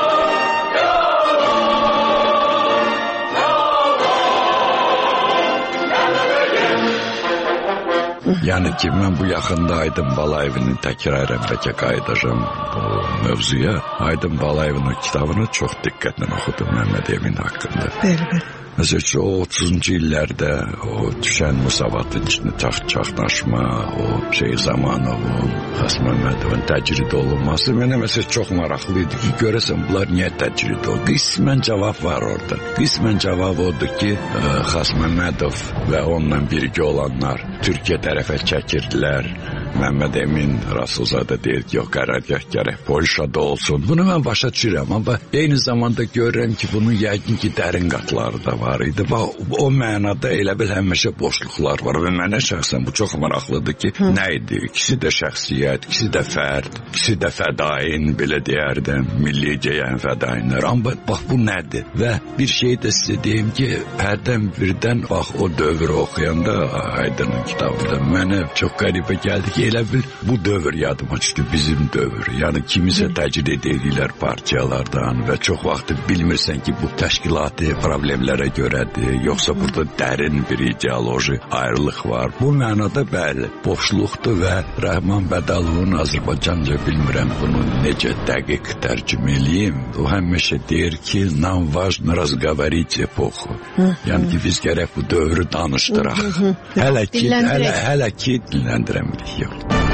Yəni ki, mən bu yaxında Aydın Balayevin təkrarən bəlkə qayıdacağım bu mövzuya. Aydın Balayevin o kitabını çox diqqətlə oxudum Məhəmməd Emin haqqında. Bəli. Məsələn ki, o 30-cu illərdə o düşən Musavatın içində çaxnaşma, o Zamanov, Xasməmmədovun təcrid olunması mənə məsələn çox maraqlı idi ki, görəsən bunlar niyə təcrid oldu? Qismən cavab var orada. Qismən cavab odur ki, Xasməmmədov və onunla birgə olanlar Türkiyə tərəfə çəkirdilər. Məhəmməd Emin Rasulzadə deyir ki, o qərargah gərək Polşada olsun. Bunu mən başa düşürəm, amma eyni zamanda görürəm ki, bunun yəqin ki, dərin qatları da var idi. O mənada elə bil həmişə boşluqlar var və mənə şəxsən bu çox maraqlıdır ki, nə idi? İkisi də şəxsiyyət, ikisi də fərd, ikisi də fədain, belə deyərdim, milli geyən fədainlər. Amma bax, bu nədir? Və bir şey də sizə deyim ki, hərdən birdən, bax, o dövrü oxuyanda Aydın'ın kitabında mənə çox qəribə gəldi ki, elə bil bu dövr yadıma düşdü, bizim dövr. Yəni kimisə təcrid edirlər partiyalardan və çox vaxt bilmirsən ki, bu təşkilati problemlərə görədir, yoxsa burada dərin bir ideoloji ayrılıq var. Bu mənada bəli, boşluqdur və Rəhman Bədalovun Azərbaycanca bilmirəm bunu necə dəqiq tərcümə eləyim. O həmişə deyir ki, nam важно разговорить эпоху. Yəni ki, biz gərək bu dövrü danışdıraq. Hələ ki dinləndirəmirik. Yox.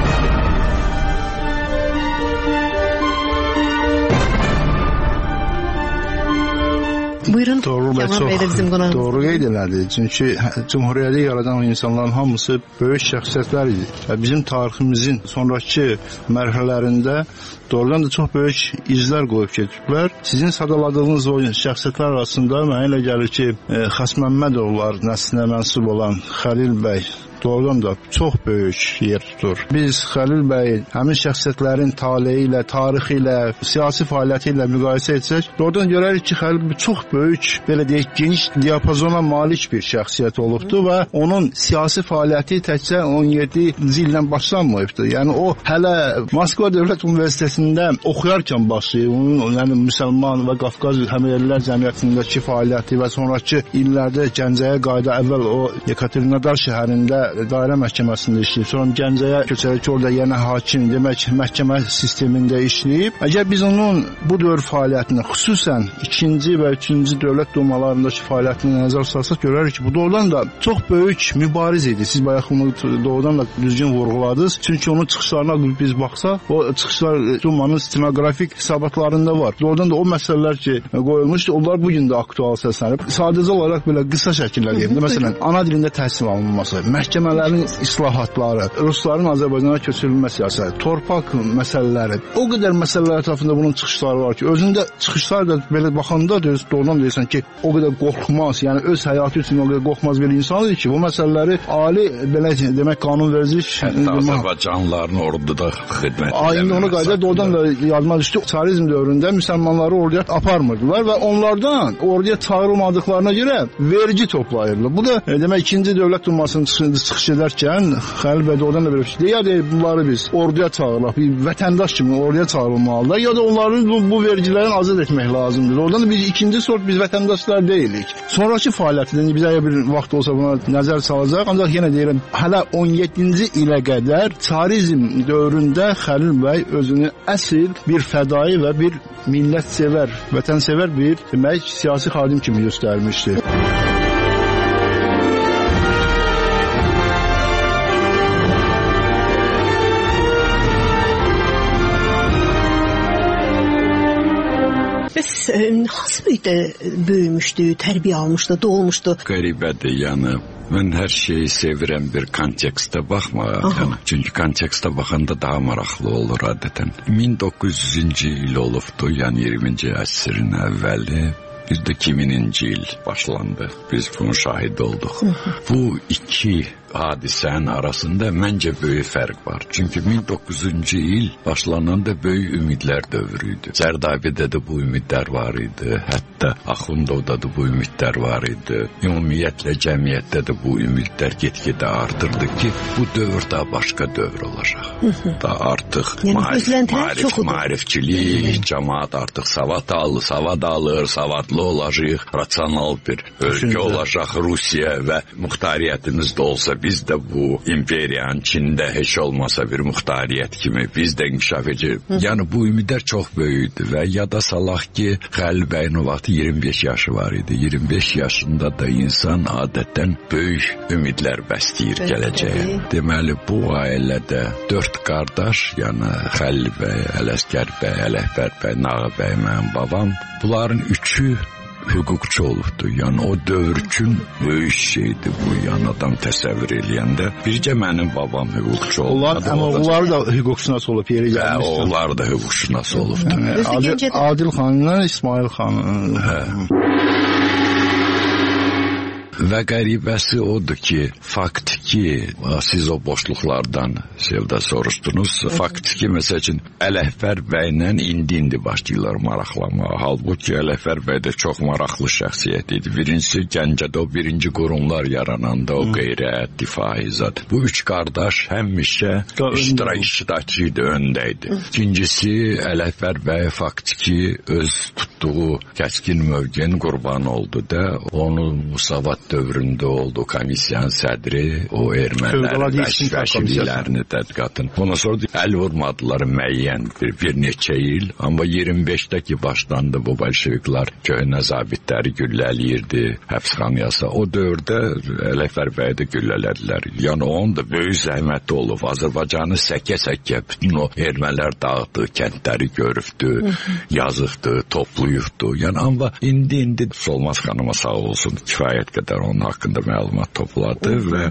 Buyurun. Doğru qeyd elədi. Çünki Cümhuriyyəti yaradan insanların hamısı böyük şəxsiyyətlər idi. Bizim tariximizin sonrakı mərhələlərində doğrudan da çox böyük izlər qoyub keçiblər. Sizin sadaladığınız o şəxsiyyətlər arasında mənə elə gəlir ki, Xas Məmmədovlar nəslinə mənsub olan Xəlil bəy doğrudan da çox böyük yer tutur. Biz Xəlil bəy həmin şəxsiyyətlərin taleyi ilə, tarixi ilə, siyasi fəaliyyəti ilə müqayisə etsək, doğrudan görərik ki, Xəlil bəy çox böyük, belə deyək, geniş diapazona malik bir şəxsiyyət olubdu və onun siyasi fəaliyyəti təkcə 17-ci ildən başlanmayıbdı. Yəni o hələ Moskva Dövlət Universitetində oxuyarkən başlayıb, onun yəni müsəlman və Qafqaz həmyerlilər cəmiyyətindəki fəaliyyəti və sonrakı illərdə Gəncəyə qayıda əvvəl o Yekaterinodar şəhərində dairə məhkəməsində işləyib. Sonra Gəncəyə köçərək ki, orada yenə hakim, demək məhkəmə sistemində işləyib. Əgər biz onun bu dövr fəaliyyətini, xüsusən 2-ci və 3-cü dövlət dumalarındakı fəaliyyətini nəzər salsaq görərik ki, bu doğrudan da çox böyük mübariz idi. Siz bayaq bunu doğrudan da düzgün vurğuladınız. Çünki onun çıxışlarına biz baxsaq, o çıxışlar dumanın stenoqrafik hesabatlarında var. Doğrudan da o məsələlər ki, qoyulmuşdu, onlar bugün də aktual səslənib. Sadəcə olaraq belə qısa şəkillər deyim. Məsələn, ana dilində təhsil alınması, məhkəmələrin islahatları, Rusların Azərbaycana köçürülmə siyasəti, torpaq məsələləri, o qədər məsələlər ətrafında bunun çıxışları var ki, özündə çıxışlar da belə baxanda doğrudan deyirsən ki, o qədər qorxmaz, yəni öz həyatı üçün o qədər qorxmaz bir insan idi ki, bu məsələləri ali, belə demək, qanunverici Azərbaycanlıların orduda xidmət edən. İndi ona qayda doğrudan da yadıma düşdü, çarizm dövründə müsəlmanları orduya aparmırdılar və onlardan orduya çağırılmadıqlarına görə vergi toplayırlar. Bu da demək, 2-ci dövlət dumasının çıxış edərkən Xəlil bəy doğrudan da belə bir şey deyir, bunları biz orduya çağırırıq, bir vətəndaş kimi orduya çağırılmalılar ya da onların bu vergilərdən azad etmək lazımdır. Oradan da biz ikinci sort biz vətəndaşlar deyilik. Sonraki fəaliyyətində biz əgər bir vaxt olsa buna nəzər salacaq, ancaq yenə deyirəm, hələ 17-ci ilə qədər çarizm dövründə Xəlil bəy özünü əsl bir fədai və bir millətsevər, vətənsevər bir demək, siyasi xadim kimi göstərmişdir. Hansı mühitdə böyümüşdü, tərbiyə almışdı, doğulmuşdu? Qəribədir, yəni mən hər şeyi sevirəm bir kontekstə baxmağa. Yəni, çünki kontekstə baxanda daha maraqlı olur adətən. 1900-cü il olubdu, yəni 20-ci əsrin əvvəli. Bir də 2000-ci il başlandı. Biz bunun şahid olduq. Bu iki hadisənin arasında məncə böyük fərq var. Çünki 1900-cü il başlananda böyük ümidlər dövrü idi. Zərdabidə də bu ümidlər var idi. Hətta Axundovda da bu ümidlər var idi. Ümumiyyətlə cəmiyyətdə də bu ümidlər get-gedə artırdı ki, bu dövr daha başqa dövr olacaq. Da artıq maarifçilik, cəmaət artıq savad alır, savadlı olacaq, rasional bir ölkə olacaq Rusiya və muxtariyyətimiz də olsa biz də bu imperiyanın Çində heç olmasa bir muxtariyyət kimi biz də inkişaf edəcəyik. Yəni bu ümidlər çox böyükdür və yada salaq ki, Xəlil bəyin o vaxt 25 yaşı var idi. 25 yaşında da insan adətən böyük ümidlər bəsləyir gələcəyə. Deməli, bu ailədə 4 qardaş, yəni Xəlil bəy, Ələsgər bəy, Ələkbər bəy, Nağı bəy, mənim babam, bunların 3-ü hüquqçu olubdu. Yəni o dövr üçün böyük şeydir bu, yəni adam təsəvvür eləyəndə. Bircə mənim babam hüquqçu olub. Onlar da hüquqşünas olub yeri gəlmişdir. Onlar da hüquqşünas olubdu. Adil xanımla İsmail xanım. Və qəribəsi odur ki, faktiki, siz o boşluqlardan Sevda soruşdunuz, faktiki məsəl üçün Ələkbər bəylə indi başlayırlar maraqlamağa. Halbuki Ələkbər bəy də çox maraqlı şəxsiyyət idi. Birincisi Gəncədə o birinci qurumlar yarananda o qeyrət, difai zat. Bu üç qardaş həmişə iştirakçı idi, öndə idi. İkincisi Ələkbər bəy faktiki öz tutduğu kəskin mövqenin qurbanı oldu da, onun Musavat dövründə oldu komissiyanın sədri, o ermənilərin vəşvəşiliklərini tədqiqatın. Ondan sonra əl vurmadılar müəyyən bir neçə il, amma 25-də ki başlandı bu bolşeviklər köhnə zabitləri güllələyirdi, həbsxanaya. O dövrdə Ələkbər bəyi də güllələdilər. Yəni onun da böyük zəhməti olub. Azərbaycanı səkə-səkə bütün o ermənilər dağıtdı, kəndləri görübdü, yazıqdı, toplayıbdı. Yəni amma indi Solmaz xanıma sağ olsun, kifayət qədər onun haqqında məlumat topladı və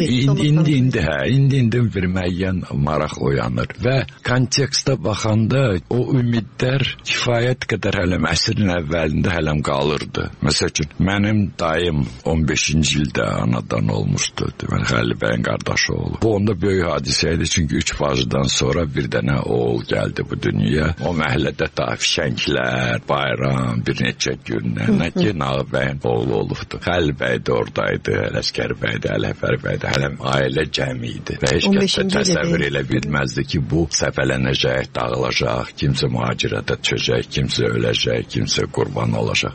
indi bir müəyyən maraq oyanır və kontekstə baxanda o ümidlər kifayət qədər hələm əsrin əvvəlində hələm qalırdı. Məsəl üçün, mənim dayım 15-ci ildə anadan olmuşdu. Deməli, Xəlil bəyin qardaşı olub. Bu onda böyük hadisə idi, çünki 3 bacıdan sonra bir dənə oğul gəldi bu dünyaya. O məhəllədə da fişənglər, bayram, bir neçə günlər, ki, Nağı bəyin oğlu olubdu. Xəlil bəy də oradaydı, Ələskər bəy də, Ələkbər bəy də, hələm ailə cəmi idi. Və heç kəs də təsəvvür elə bilməzdi ki, bu səfələnəcək, dağılacaq, kimsə mühacirətə düşəcək, kimsə öləcək, kimsə qurban olacaq.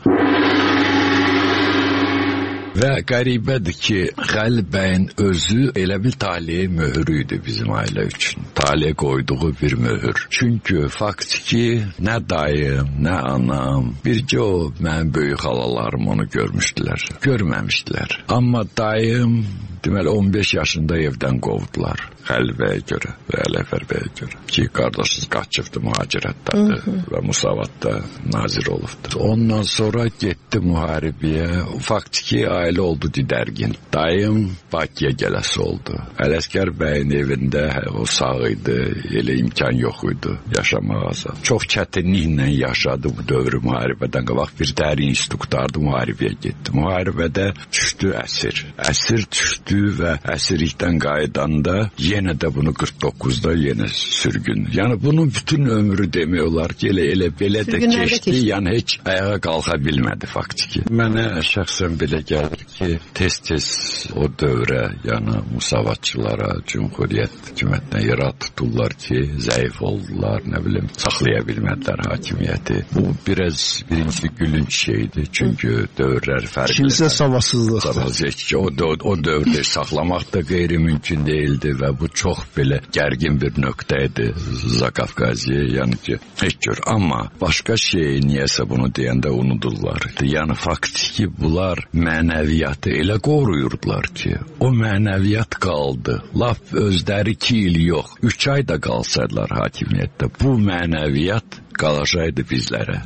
Və qəribədir ki, Xəlil bəyin özü elə bir taliyə möhrü idi bizim ailə üçün. Taliyə qoyduğu bir möhür. Çünki faktiki nə dayım, nə anam, bircə o mənim böyük xalalarım onu görmüşdülər, görməmişdilər. Amma dayım, deməli 15 yaşında evdən qovdular. Xəlil bəyə görə və Ələkbər bəyə görə. Ki, qardaşız qaçıbdı mühacirətdədir və Musavatda nazir olubdur. Ondan sonra getdi müharibəyə. Faktiki ailə oldu didərgin. Dayım Bakıya gələsi oldu. Ələskər bəyin evində o sağ idi, elə imkan yox idi yaşamağa. Çox çətinliklə yaşadı bu dövrü müharibədən qabaq. Bir dəri institutlardı, müharibəyə getdi. Müharibədə düşdü əsir. Əsir düşdü və əsirlikdən qaydanda yenə də bunu 49-da yenə sürgün. Yəni bunun bütün ömrü demək olar ki, elə belə də keçdi, yəni heç ayağa qalxa bilmədi faktiki. Mənə şəxsən belə gəlir ki, tez-tez o dövrə, yəni Musavatçılara, Cumhuriyyət hökumətinə irad tuturlar ki, zəif oldular, nə bilim, saxlaya bilmədilər hakimiyyəti. Bu biraz birinci gülünç şeydir, çünki dövrlər fərqli. Kimsə savadsızlıq. O dövrdə saxlamaq da qeyri-mümkün deyildi və bu çox belə gərgin bir nöqtə idi Zakavkaziyə, yəni ki, heç gör. Amma başqa şey niyəsə bunu deyəndə unudurlar. Yəni faktiki bunlar mənəviyyatı elə qoruyurdular ki, o mənəviyyat qaldı. Laf özləri 2 il yox, 3 ay da qalsaydılar hakimiyyətdə, bu mənəviyyat qalacaqdı bizlərə.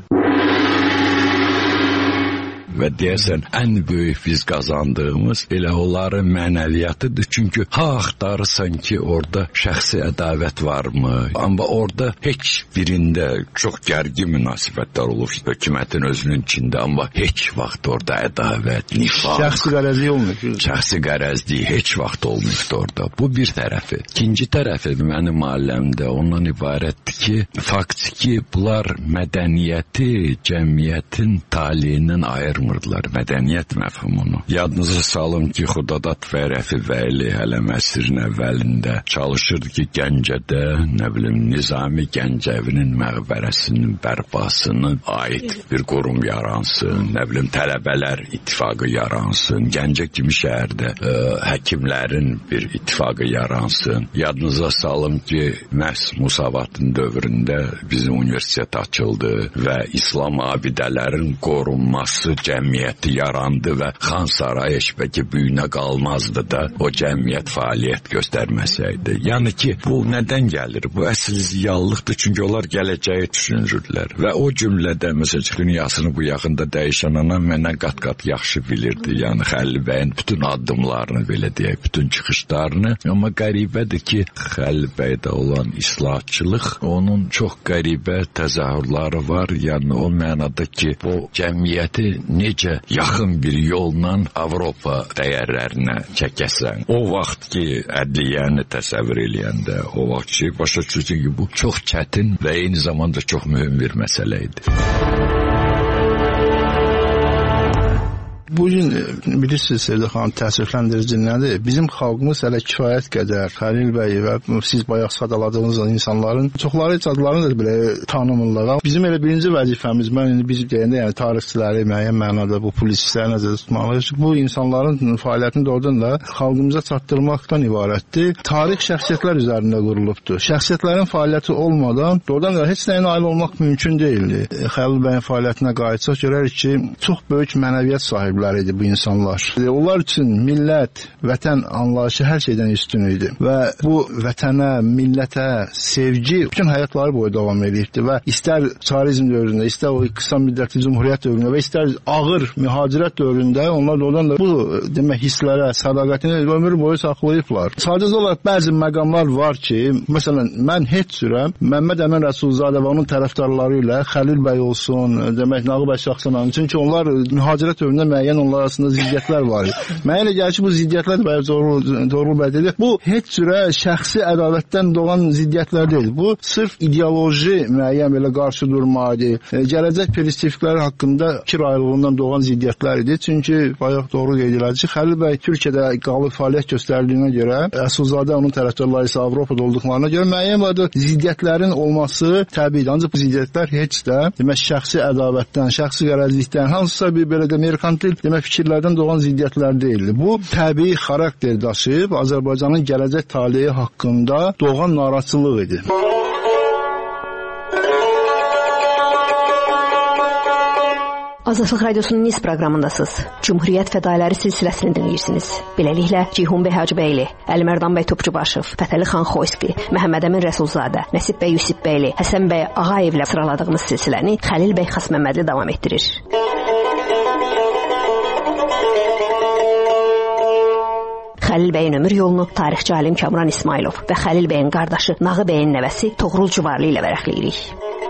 Və deyəsən, ən böyük biz qazandığımız elə onların mənəviyyatıdır. Çünki axtarırsan ki, orada şəxsi ədavət varmı? Amma orada heç birində çox gərgin münasibətlər olub hökumətin özünün içində, amma heç vaxt orada ədavət, nifaq, şəxsi qərəzlik olmuyor. Şəxsi qərəzlik heç vaxt olmuyor orada. Bu bir tərəfi. İkinci tərəfi mənim aləmdə ondan ibarətdir ki, faktiki bunlar mədəniyyəti cəmiyyətin taliyindən ayırmır. Mədəniyyət məfhumunu. Yadınıza salın ki, Xudadat və Rəfi Vəyli hələm əsrin əvvəlində çalışırdı ki, Gəncədə, nə bilim, Nizami Gəncəvinin məqbərəsinin bərpasına aid bir qurum yaransın, nə bilim, tələbələr ittifaqı yaransın, Gəncə kimi şəhərdə həkimlərin bir ittifaqı yaransın. Yadınıza salın ki, məhz Musavatın dövründə bizim universitet açıldı və İslam abidələrin qorunması cəmiyyəti yarandı və Xan Sarayı heç bəlkə büyünə qalmazdı da o cəmiyyət fəaliyyət göstərməsəydi. Yəni ki, bu nədən gəlir? Bu əsl ziyallıqdır, çünki onlar gələcəyi düşünürlər. Və o cümlədə, məsələn, dünyasını bu yaxında dəyişən anam məndən qat-qat yaxşı bilirdi. Yəni Xəlil bəyin bütün addımlarını, belə deyək, bütün çıxışlarını. Amma qəribədir ki, Xəlil bəydə olan islahatçılıq, onun çox qəribə təzahürləri var. Yəni o mənada ki, bu cəmiyyəti necə yaxın bir yolla Avropa dəyərlərinə çəkəsən. O vaxt ki, ədliyyəni təsəvvür eləyəndə, o vaxt ki, başa düşürsən ki, bu çox çətin və eyni zamanda çox mühüm bir məsələ idi. Bugün bilirsiniz Sevda xanım, təəssüfləndirici nədir? Bizim xalqımız hələ kifayət qədər Xəlil bəy və siz bayaq sadaladığınız insanların çoxları heç adlarını da belə tanımırlar. Bizim elə birinci vəzifəmiz, mən indi biz deyəndə, yəni tarixçiləri müəyyən mənada bu polisləri nəzərdə tutmalıyıq. Bu insanların fəaliyyətini doğrudan da xalqımıza çatdırmaqdan ibarətdir. Tarix şəxsiyyətlər üzərində qurulubdur. Şəxsiyyətlərin fəaliyyəti olmadan doğrudan da heç nəyə nail olmaq mümkün deyildi. Xəlil bəyin fəaliyyətinə qayıtsaq görərik ki, çox böyük mənəviyyat sahibi idi bu insanlar. Onlar üçün millət, vətən anlayışı hər şeydən üstün idi və bu vətənə, millətə sevgi bütün həyatları boyu davam edibdi və istər çarizm dövründə, istər o qısa müddətli cumhuriyyət dövründə və istər ağır mühacirət dövründə onlar doğrudan da bu demək hisslərə, sədaqətini ömür boyu saxlayıblar. Sadəcə olaraq bəzi məqamlar var ki, məsələn, mən heç cürə Məmməd Əmin Rəsulzadə və onun tərəfdarları ilə Xəlil bəy olsun, demək Nağıbəy şəxsən, çünki onlar mühacirət dövründə müəyyən onlar arasında ziddiyyətlər var. Mənə elə gəlir ki, bu ziddiyyətlər bəy doğru bəy dedi. Bu heç cürə şəxsi ədavətdən doğan ziddiyyətlər deyil. Bu sırf ideoloji müəyyən belə qarşı durma idi. Gələcək perspektivləri haqqında fikir ayrılığından doğan ziddiyyətlər idi. Çünki bayaq doğru qeyd edildi ki, Xəlil bəy Türkiyədə qalıb fəaliyyət göstərdiyinə görə, Rəsulzadə onun tərəfdarları isə Avropada olduqlarına görə müəyyən bir ziddiyyətlərin olması təbiidir. Ancaq bu ziddiyyətlər heç də demək şəxsi ədavətdən, şəxsi qərəzlikdən, hansısa bir belə də merkantil demək fikirlərdən doğan ziddiyyətlər deyildi. Bu təbii xarakter daşıyıb Azərbaycanın gələcək taleyi haqqında doğan narahatçılıq idi. Azadlıq Radiosunun Niz proqramındasınız. Cumhuriyyət fədailləri silsiləsini dinləyirsiniz. Beləliklə, Ceyhun bəy Hacıbəyli, Əlimərdan bəy Topçubaşov, Fətəli xan Xoyski, Məhəmməd Əmin Rəsulzadə, Nəsib bəy Yusifbəyli, Həsən bəy Ağayevlə sıraladığımız silsiləni Xəlil bəy Xasməmmədli davam etdirir. Xəlil bəyin ömür yolunu tarixçi alim Kamran İsmailov və Xəlil bəyin qardaşı Nağı bəyin nəvəsi Toğrul Cuvarlı ilə vərəqləyirik.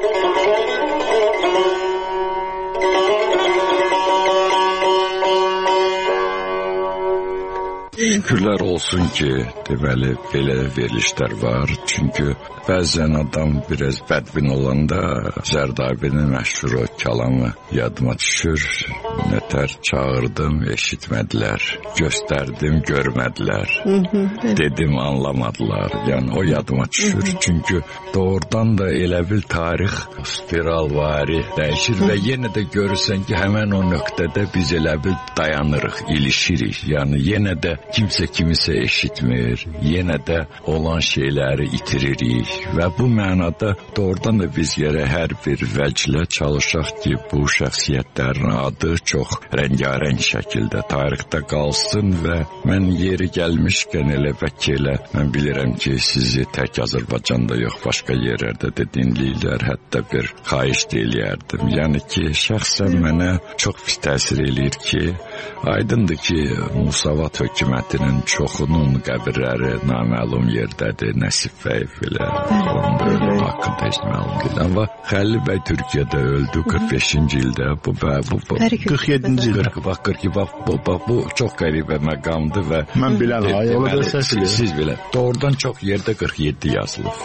Şükürlər olsun ki, deməli, belə verilişlər var. Çünki bəzən adam biraz bədbin olanda Zərdabinin məşhur o kəlamı yadıma düşür. Nətər çağırdım, eşitmədilər. Göstərdim, görmədilər. Dedim, anlamadılar. Yəni, o yadıma düşür. Çünki doğrudan da elə bil tarix spiralvari dəyişir və yenə də görürsən ki, həmən o nöqtədə biz elə bil dayanırıq, ilişirik. Yəni, yenə də kimsə kimisə eşitmir, yenə də olan şeyləri itiririk və bu mənada doğrudan da biz gərək hər bir vəclə çalışaq ki, bu şəxsiyyətlərin adı çox rəngarəng şəkildə tarixdə qalsın və mən yeri gəlmişkən elə vəkillə, mən bilirəm ki, sizi tək Azərbaycanda yox, başqa yerlərdə də dinləyirlər, hətta bir xahiş eləyərdim. Yəni ki, şəxsən mənə çox pis təsir eləyir ki, aydındır ki, Musavat hökumətinin çoxunun qəbirləri naməlum yerdədir, Nəsib bəy belə, onun ölümü haqqında heç məlum deyil. Amma Xəlil bəy Türkiyədə öldü 45-ci ildə, bu 47-ci ildə. Bu çox qəribə məqamdır və mən bilən ola bilsəsiniz. Siz belə, doğrudan çox yerdə 47 yazılıb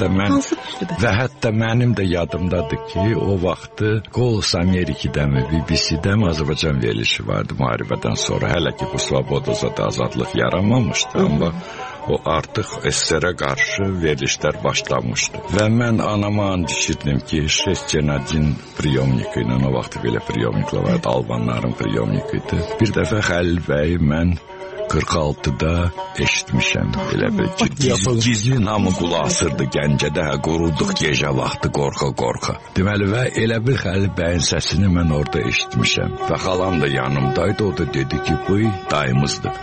və hətta mənim də yadımdadır ki, o vaxtı Qolus Amerikidəmi, BBC-dəmi Azərbaycan verilişi vardı müharibədən sonra, hələ ki bu Svobodozada azadlıq yaranmamışdı, amma o artıq SSR-ə qarşı verilişlər başlamışdı. Və mən anama and içirdim ki, 6-1 priyomnik ilə, o vaxt belə priyomniklər vardı, Albanların priyomnik idi. Bir dəfə Xəlil bəy mən 46-da eşitmişəm. Elə bir gizli namı qulaq asırdı Gəncədə, quruduq gecə vaxtı qorxa-qorxa. Deməli və elə bir Xəlil bəyin səsini mən orada eşitmişəm. Və xalam da yanımdaydı, o da dedi ki, bu dayımızdır.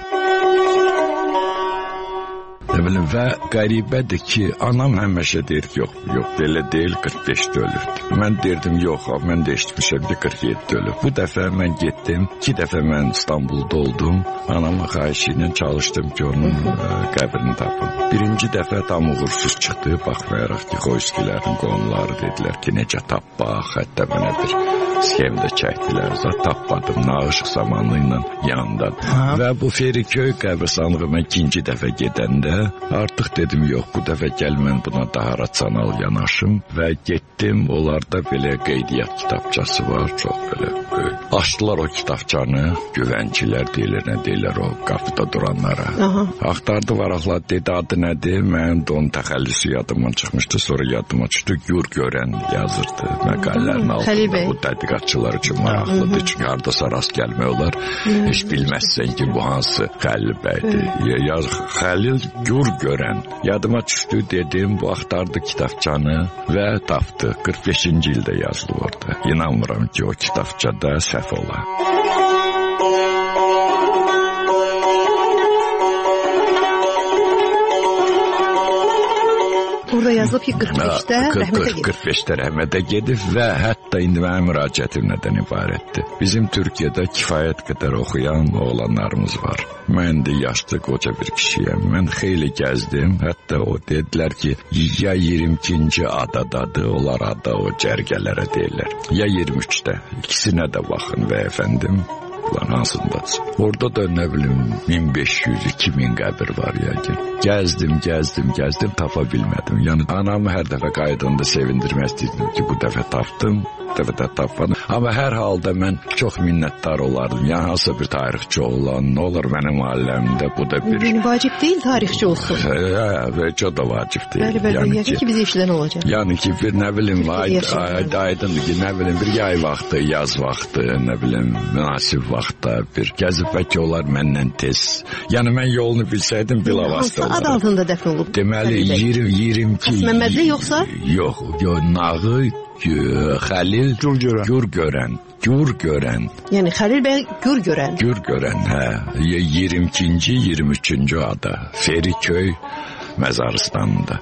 Və qəribədir ki, anam həmişə deyir ki, yox, belə deyil, 45-də ölürdü. Mən deyirdim, yox, mən də eşitmişəm ki, 47-də ölüb. Bu dəfə mən getdim, 2 dəfə mən İstanbulda oldum, anama xahişi ilə çalışdım ki, onun qəbrini tapım. Birinci dəfə tam uğursuz çıxdı, baxmayaraq ki, Xoyskilərin qonları dedilər ki, necə tap bax, hətta mənə bir sxemdə çəkdilər. Zat tapmadım, nağışıq zamanı ilə yandan. Və bu Feriköy qəbirstanlığına ikinci dəfə gedəndə artıq dedim, yox, bu dəfə gəl mən buna daha rasional yanaşım və getdim. Onlarda belə qeydiyyat kitabçası var, çox belə böyük. Açdılar o kitabçanı, güvəncilər deyilir, nə deyirlər o qapıda duranlara. Axtardı varaqlar, dedi adı nədir? Mənim də onun təxəllüsü yadımdan çıxmışdı, sonra yadıma düşdü, Gür görən yazırdı məqalələrin altında. Bu tədqiqatçılar üçün maraqlıdır, çünki hardasa rast gəlmək olar. Heç bilməzsən ki, bu hansı Xəlil bəydir. Xəlil Gür görən. Yadıma düşdü, dedim, bu axtardı kitabçanı və tapdı. 45-ci ildə yazılıb orada. İnanmıram ki, o kitabçada səhv ola. Orada yazılıb ki, 45-də rəhmətə gedib. 45-də rəhmətə gedib və hətta indi mənim müraciətim nədən ibarətdir. Bizim Türkiyədə kifayət qədər oxuyan oğlanlarımız var. Mən də yaşlı qoca bir kişiyəm. Mən xeyli gəzdim. Hətta o dedilər ki, ya 22-ci adadadır, onlar ada o cərgələrə deyirlər. Ya 23-də. İkisinə də baxın və əfəndim. Hansındadır. Orada da nə bilim 1500-2000 qəbir var yəqin. Gəzdim, tapa bilmədim. Yəni anamı hər dəfə qayıdanda sevindirmək istəyirdim ki, bu dəfə tapdım, bu dəfə də tapmadım. Amma hər halda mən çox minnətdar olardım. Yəni hansısa bir tarixçi olan, nə olur mənim ailəmdə bu da bir... Vacib deyil tarixçi olsun. Və çox da vacib deyil. Bəli, yəqin ki, bizə işlən olacaq. Yəni ki, bir nə bilim, aydındır ki, nə bilim, bir yay vaxtı, yaz vaxtı, nə bilim, münasib vaxtda bir gəzib bəlkə olar məndən tez. Yəni mən yolunu bilsəydim bilavasitə olarım. Ad altında dəfn olub? Deməli 22 Məmmədli yoxsa? Yox, Nağı Xəlil Gür görən. Yəni Xəlil bəy Gür görən. Gür görən, hə. 22-ci, 23-cü ada Feriköy məzarlıqlarında.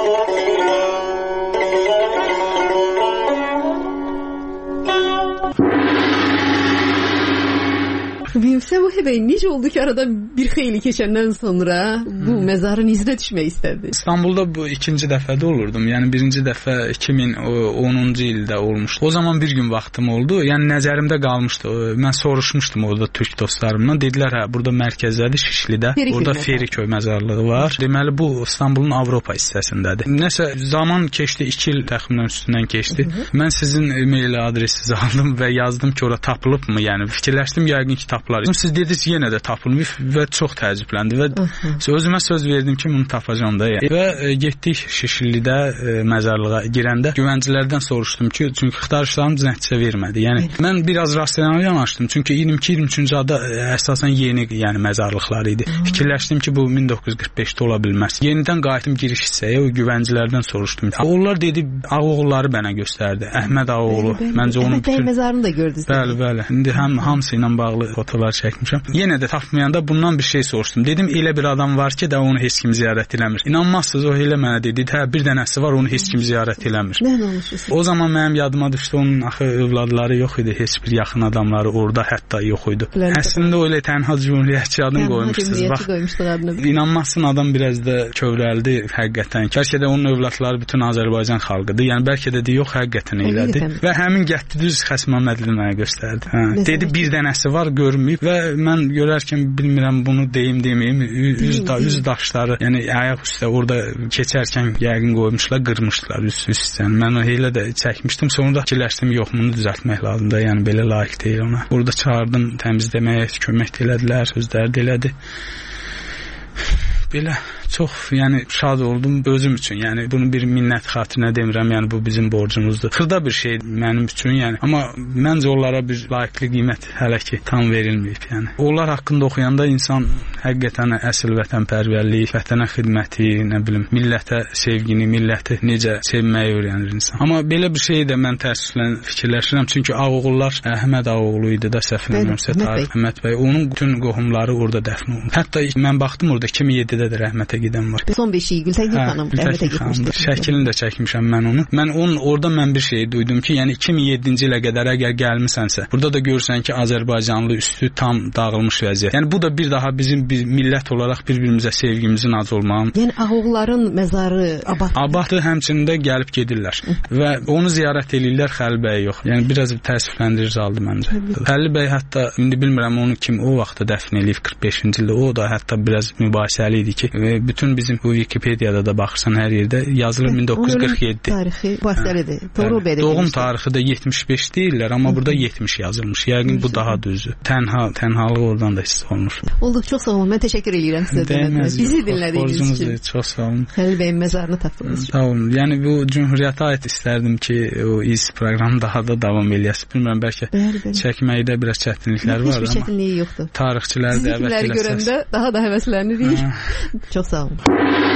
Bilsə bu həbəy necə oldu ki, arada bir xeyli keçəndən sonra bu məzarın izinə düşmək istədi? İstanbulda bu ikinci dəfədə olurdum. Yəni birinci dəfə 2010-cu ildə olmuşdu. O zaman bir gün vaxtım oldu. Yəni nəzərimdə qalmışdı. Mən soruşmuşdum orada türk dostlarımdan. Dedilər, hə, burada mərkəzdədir, Şişlidə. Burada Feriköy məzarlığı var. Deməli bu İstanbulun Avropa hissəsindədir. Nəsə zaman keçdi, 2 il təxminən üstündən keçdi. Mən sizin e-mail adresinizi aldım və yazdım ki, ora tapılıbmı? Yəni fikirləşdim, yəqin ki, tapılıb. Siz dediniz yenə də tapılmıyor və çox təəccübləndi və özümə söz verdim ki, bunu tapacağam da. Və getdik Şişlidə məzarlığa girəndə güvəncilərdən soruşdum ki, çünki axtarışlarım nəticə vermədi. Yəni mən biraz rasional yanaşdım, çünki 22-23-cü ada əsasən yeni, yəni məzarlıqlar idi. Fikirləşdim ki, bu 1945-də ola bilməz. Yenidən qayıtdım giriş hissəyə, o güvəncilərdən soruşdum. Onlar dedi, Ağoğulları mənə göstərdi. Əhməd Ağoğlu. Məncə onun bütün məzarını da gördünüz. Bəli. İndi həm hamısı ilə bağlı fotolar çəkmişəm. Yenə də tapmayanda bundan bir şey soruşdum. Dedim, elə bir adam var ki, də onu heç kim ziyarət eləmir. İnanmazsınız, o elə mənə dedi, hə, bir dənəsi var, onu heç kim ziyarət eləmir. Nə olmuşsunuz? O zaman mənim yadıma düşdü, onun axı övladları yox idi, heç bir yaxın adamları orada hətta yox idi. Əslində o elə tənha cümhuriyyətçi adını qoymuşsunuz. Bax, inanmazsın, adam biraz da kövrəldi həqiqətən. Bəlkə də onun övladları bütün Azərbaycan xalqıdır. Yəni bəlkə də yox, həqiqətən elədi. Və həmin getdi düz Xəs Məmmədli mənə göstərdi. Hə. Dedi, bir dənəsi var, görməyib və mən görərkən bilmirəm bunu deyim deməyim, üz daşları, yəni ayaq üstə orada keçərkən yəqin qoymuşlar, qırmışdılar üst-üstdən. Mən elə də çəkmişdim, sonra fikirləşdim, yox, bunu düzəltmək lazımdır, yəni belə layiq deyil ona. Burada çağırdım, təmizləməyə kömək elədilər, sözlər də elədi. Belə çox, yəni şad oldum özüm üçün. Yəni bunu bir minnət xatirinə demirəm, yəni bu bizim borcumuzdur. Xırda bir şey mənim üçün, yəni. Amma məncə onlara bir layiqli qiymət hələ ki tam verilməyib, yəni. Onlar haqqında oxuyanda insan həqiqətən əsl vətənpərvərlik, vətənə xidməti, nə bilim, millətə sevgini, milləti necə sevməyi öyrənir insan. Amma belə bir şey də mən təəssüflə fikirləşirəm, çünki Ağoğullar Əhməd Ağoğlu idi da, səhv eləmirəmsə, Əhməd bəy, onun bütün qohumları orada dəfn olundu. Hətta mən baxdım orada 2007-də də rəhmətə əqidən var. Son beşiyi Gültəkin xanım dəvətə getmişdi. Şəklini də çəkmişəm mən onu. Orada mən bir şey duydum ki, yəni 2007-ci ilə qədər əgər gəlmisənsə, burada da görürsən ki, Azərbaycanlı üstü tam dağılmış vəziyyət. Yəni bu da bir daha bizim bir millət olaraq bir-birimizə sevgimizin az olmağı. Yəni Ağoğulların məzarı Abaddır, həmçində gəlib gedirlər və onu ziyarət edirlər, Xəlil bəy yox. Yəni biraz təəssüfləndirici haldır məncə. Xəlil bəy hətta indi bilmirəm onu kim o vaxtda dəfn eləyib 45-ci ildə. O da hətta biraz mübahisəli idi ki, bütün bizim bu Wikipediyada da baxırsan hər yerdə yazılır 1947. Tarixi mübahisəlidir. Doğru belə. Doğum tarixi də 75 deyirlər, amma burada 70 yazılmış. Yəqin bu daha düzdür. Tənhalıq oradan da hiss olunur. Olduq, çox sağ olun. Mən təşəkkür edirəm sizə. Bizi dinlədiyiniz üçün. Çox sağ olun. Xəlil bəyin məzarını tapdınız. Sağ olun. Yəni bu Cümhuriyyətə aid istərdim ki, o iz proqramı daha da davam eləyəsin. Bilmirəm, bəlkə çəkməkdə biraz çətinliklər var, amma heç bir çətinliyi yoxdur. Tarixçiləri dəvət eləsəz. Sizinkiləri görəndə daha da həvəslənirik. Çox sağ olun.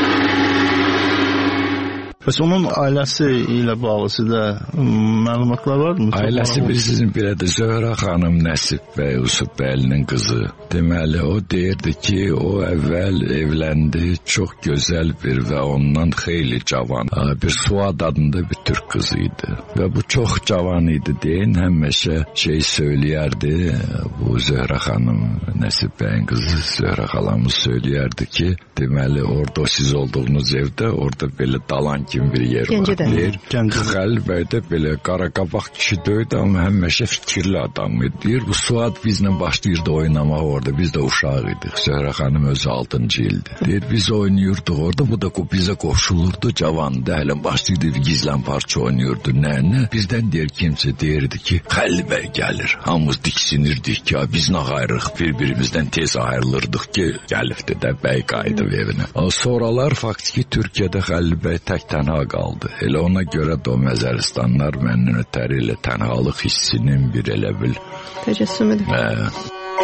Bəs onun ailəsi ilə bağlısı da məlumatlar varmı? Ailəsi bilirsiniz, bir də Zöhrə xanım Nəsib bəy Yusuf bəylinin qızı. Deməli, o deyirdi ki, o əvvəl evləndi, çox gözəl bir və ondan xeyli cavan bir Suad adında bir türk qızı idi. Və bu çox cavan idi deyin, həmişə söyləyərdi, bu Zöhrə xanım Nəsib bəyin qızı Zöhrə xalamız söyləyərdi ki, deməli, orada siz olduğunuz evdə, orada belə dalan kimi bir yer var. Xəlil bəy də belə qaraqabaq kişi döydü, amma həmişə fikirli adam idi. Bu Suad bizlə başlayırdı oynamağa orada. Biz də uşaq idik. Zöhrə xanım özü 6-cı ildi. Deyir, biz oynayırdıq orada. Bu da bizə qoşulurdu. Cavandı. Hələ başlayırdı, gizlən parça oynayırdı. Nə? Bizdən deyir kimsə deyirdi ki, Xəlil bəy gəlir. Hamımız diksinirdik ki, biz nə ayrılıq, bir-birimizdən tez ayrılırdıq ki, gəlibdi də bəy qayıdıb evinə. Sonralar faktiki Türkiyədə Xəlil bəy tək tənha qaldı. Elə ona görə də o Məzəristanlar məndən ötəri ilə tənhalıq hissinin bir elə bil təcəssümüdür.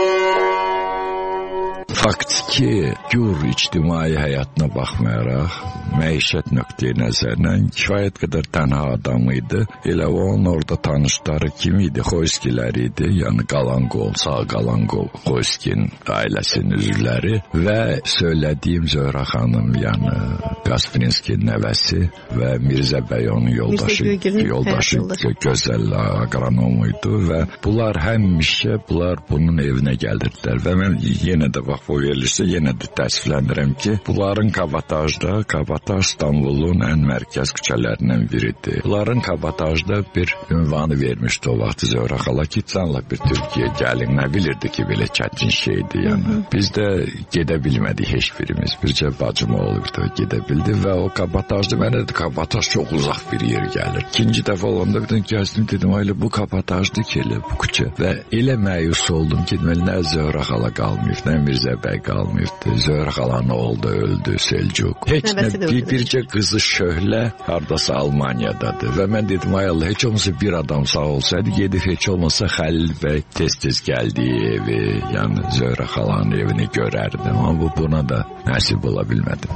Faktiki gür ictimai həyatına baxmayaraq, məişət nöqteyi nəzərdən kifayət qədər tənha adam idi. Elə onun orada tanışları kim idi? Xoyskilər idi. Yəni Qalangol, sağ Qalangol Xoyskin ailəsinin üzvləri və söylədiyim Zöhrə xanım, yəni Qasprinskinin nəvəsi və Mirzə bəy onun yoldaşı gözəl aqronom idi və bunlar həmişə bunun evinə gəlirdilər və mən yenə də bax o verilirsə, yenə də təəssüfləndirəm ki, bunların Kabataj İstanbulun ən mərkəz küçələrindən biridir. Bunların Kabatajda bir ünvanı vermişdi o vaxt Zöhrə xala ki, canla bir Türkiyə gəlin, nə bilirdi ki, belə çətin şeydir. Yəni. Biz də gedə bilmədik heç birimiz. Bircə bacım olub da gedə bildi və o Kabatajda mənə də Kabataj çox uzaq bir yer gəlir. İkinci dəfə olanda birdən gəzdim, dedim, elə bu Kabatajdı ki, elə bu küçə. Və elə məyus oldum ki, nə Zöhrə xala qalmayıb, nə Mirzə bəy qalmayıbdı. Zöhrə xalanın oğlu da öldü, Selçuk. Heç nə, bircə qızı Şöhlə hardasa Almaniyadadır. Və mən dedim, ay Allah, heç olmasa bir adam sağ olsaydı, gedib heç olmasa Xəlil bəy tez-tez gəldiyi evi, yəni Zöhrə xalanın evini görərdim. Amma buna da nəsib ola bilmədim.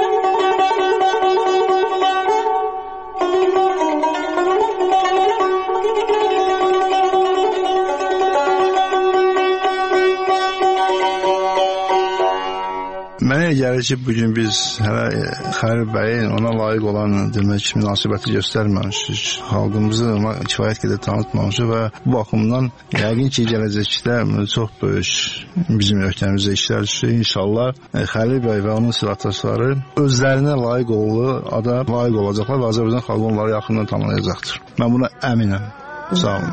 Mənə gəlir ki, bugün biz hələ Xəlil bəyin ona layiq olan demək ki, münasibəti göstərməmişik. Xalqımızı ona kifayət qədər tanıtmamışıq və bu baxımdan yəqin ki, gələcəkdə çox böyük bizim ölkəmizdə işlər düşür. İnşallah Xəlil bəy və onun silahdaşları özlərinə layiq olacaqlar və Azərbaycan xalqı onları yaxından tanıyacaqdır. Mən buna əminəm. Sağ olun.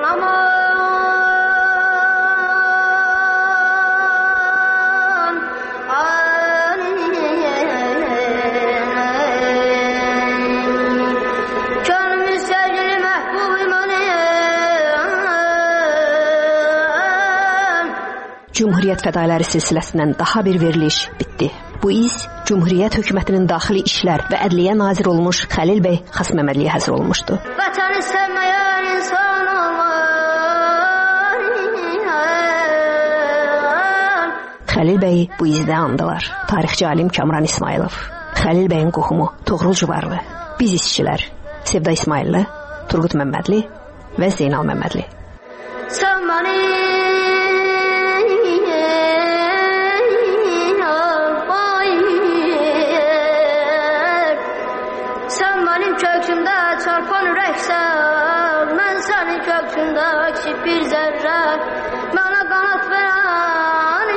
Cümhuriyyət fədailləri silsiləsindən daha bir veriliş bitdi. Bu iz Cümhuriyyət hökumətinin daxili işlər və ədliyyə naziri olmuş Xəlil bəy Xasməmədliyə həsr olmuşdu. Vətəni sevməyən insan olmaz. Xəlil bəyi bu izdə andılar. Tarixçi alim Kamran İsmailov, Xəlil bəyin qohumu Toğrul Cüvarlı, biz işçilər Sevda İsmailli, Turqut Məmmədli və Zeynal Məmmədli. Sevməni yüksel, mən sənin köksündəki bir zərrə, mənə qanat verən,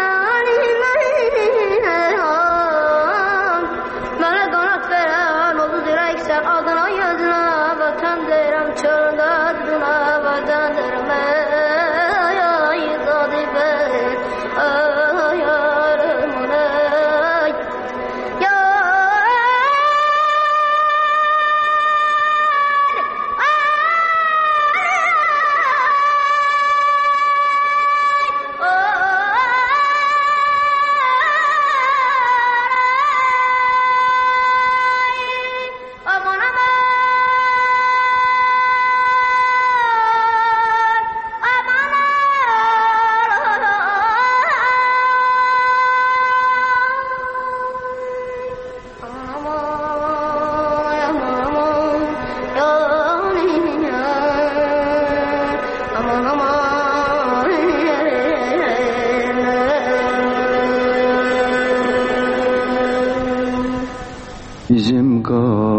mənə qanat verən, oldu dirəksən adına gözünə, vətən deyirəm çöldə düdünə, vətən deyirəm ay zadı bəy, ay yarım onay, Bizim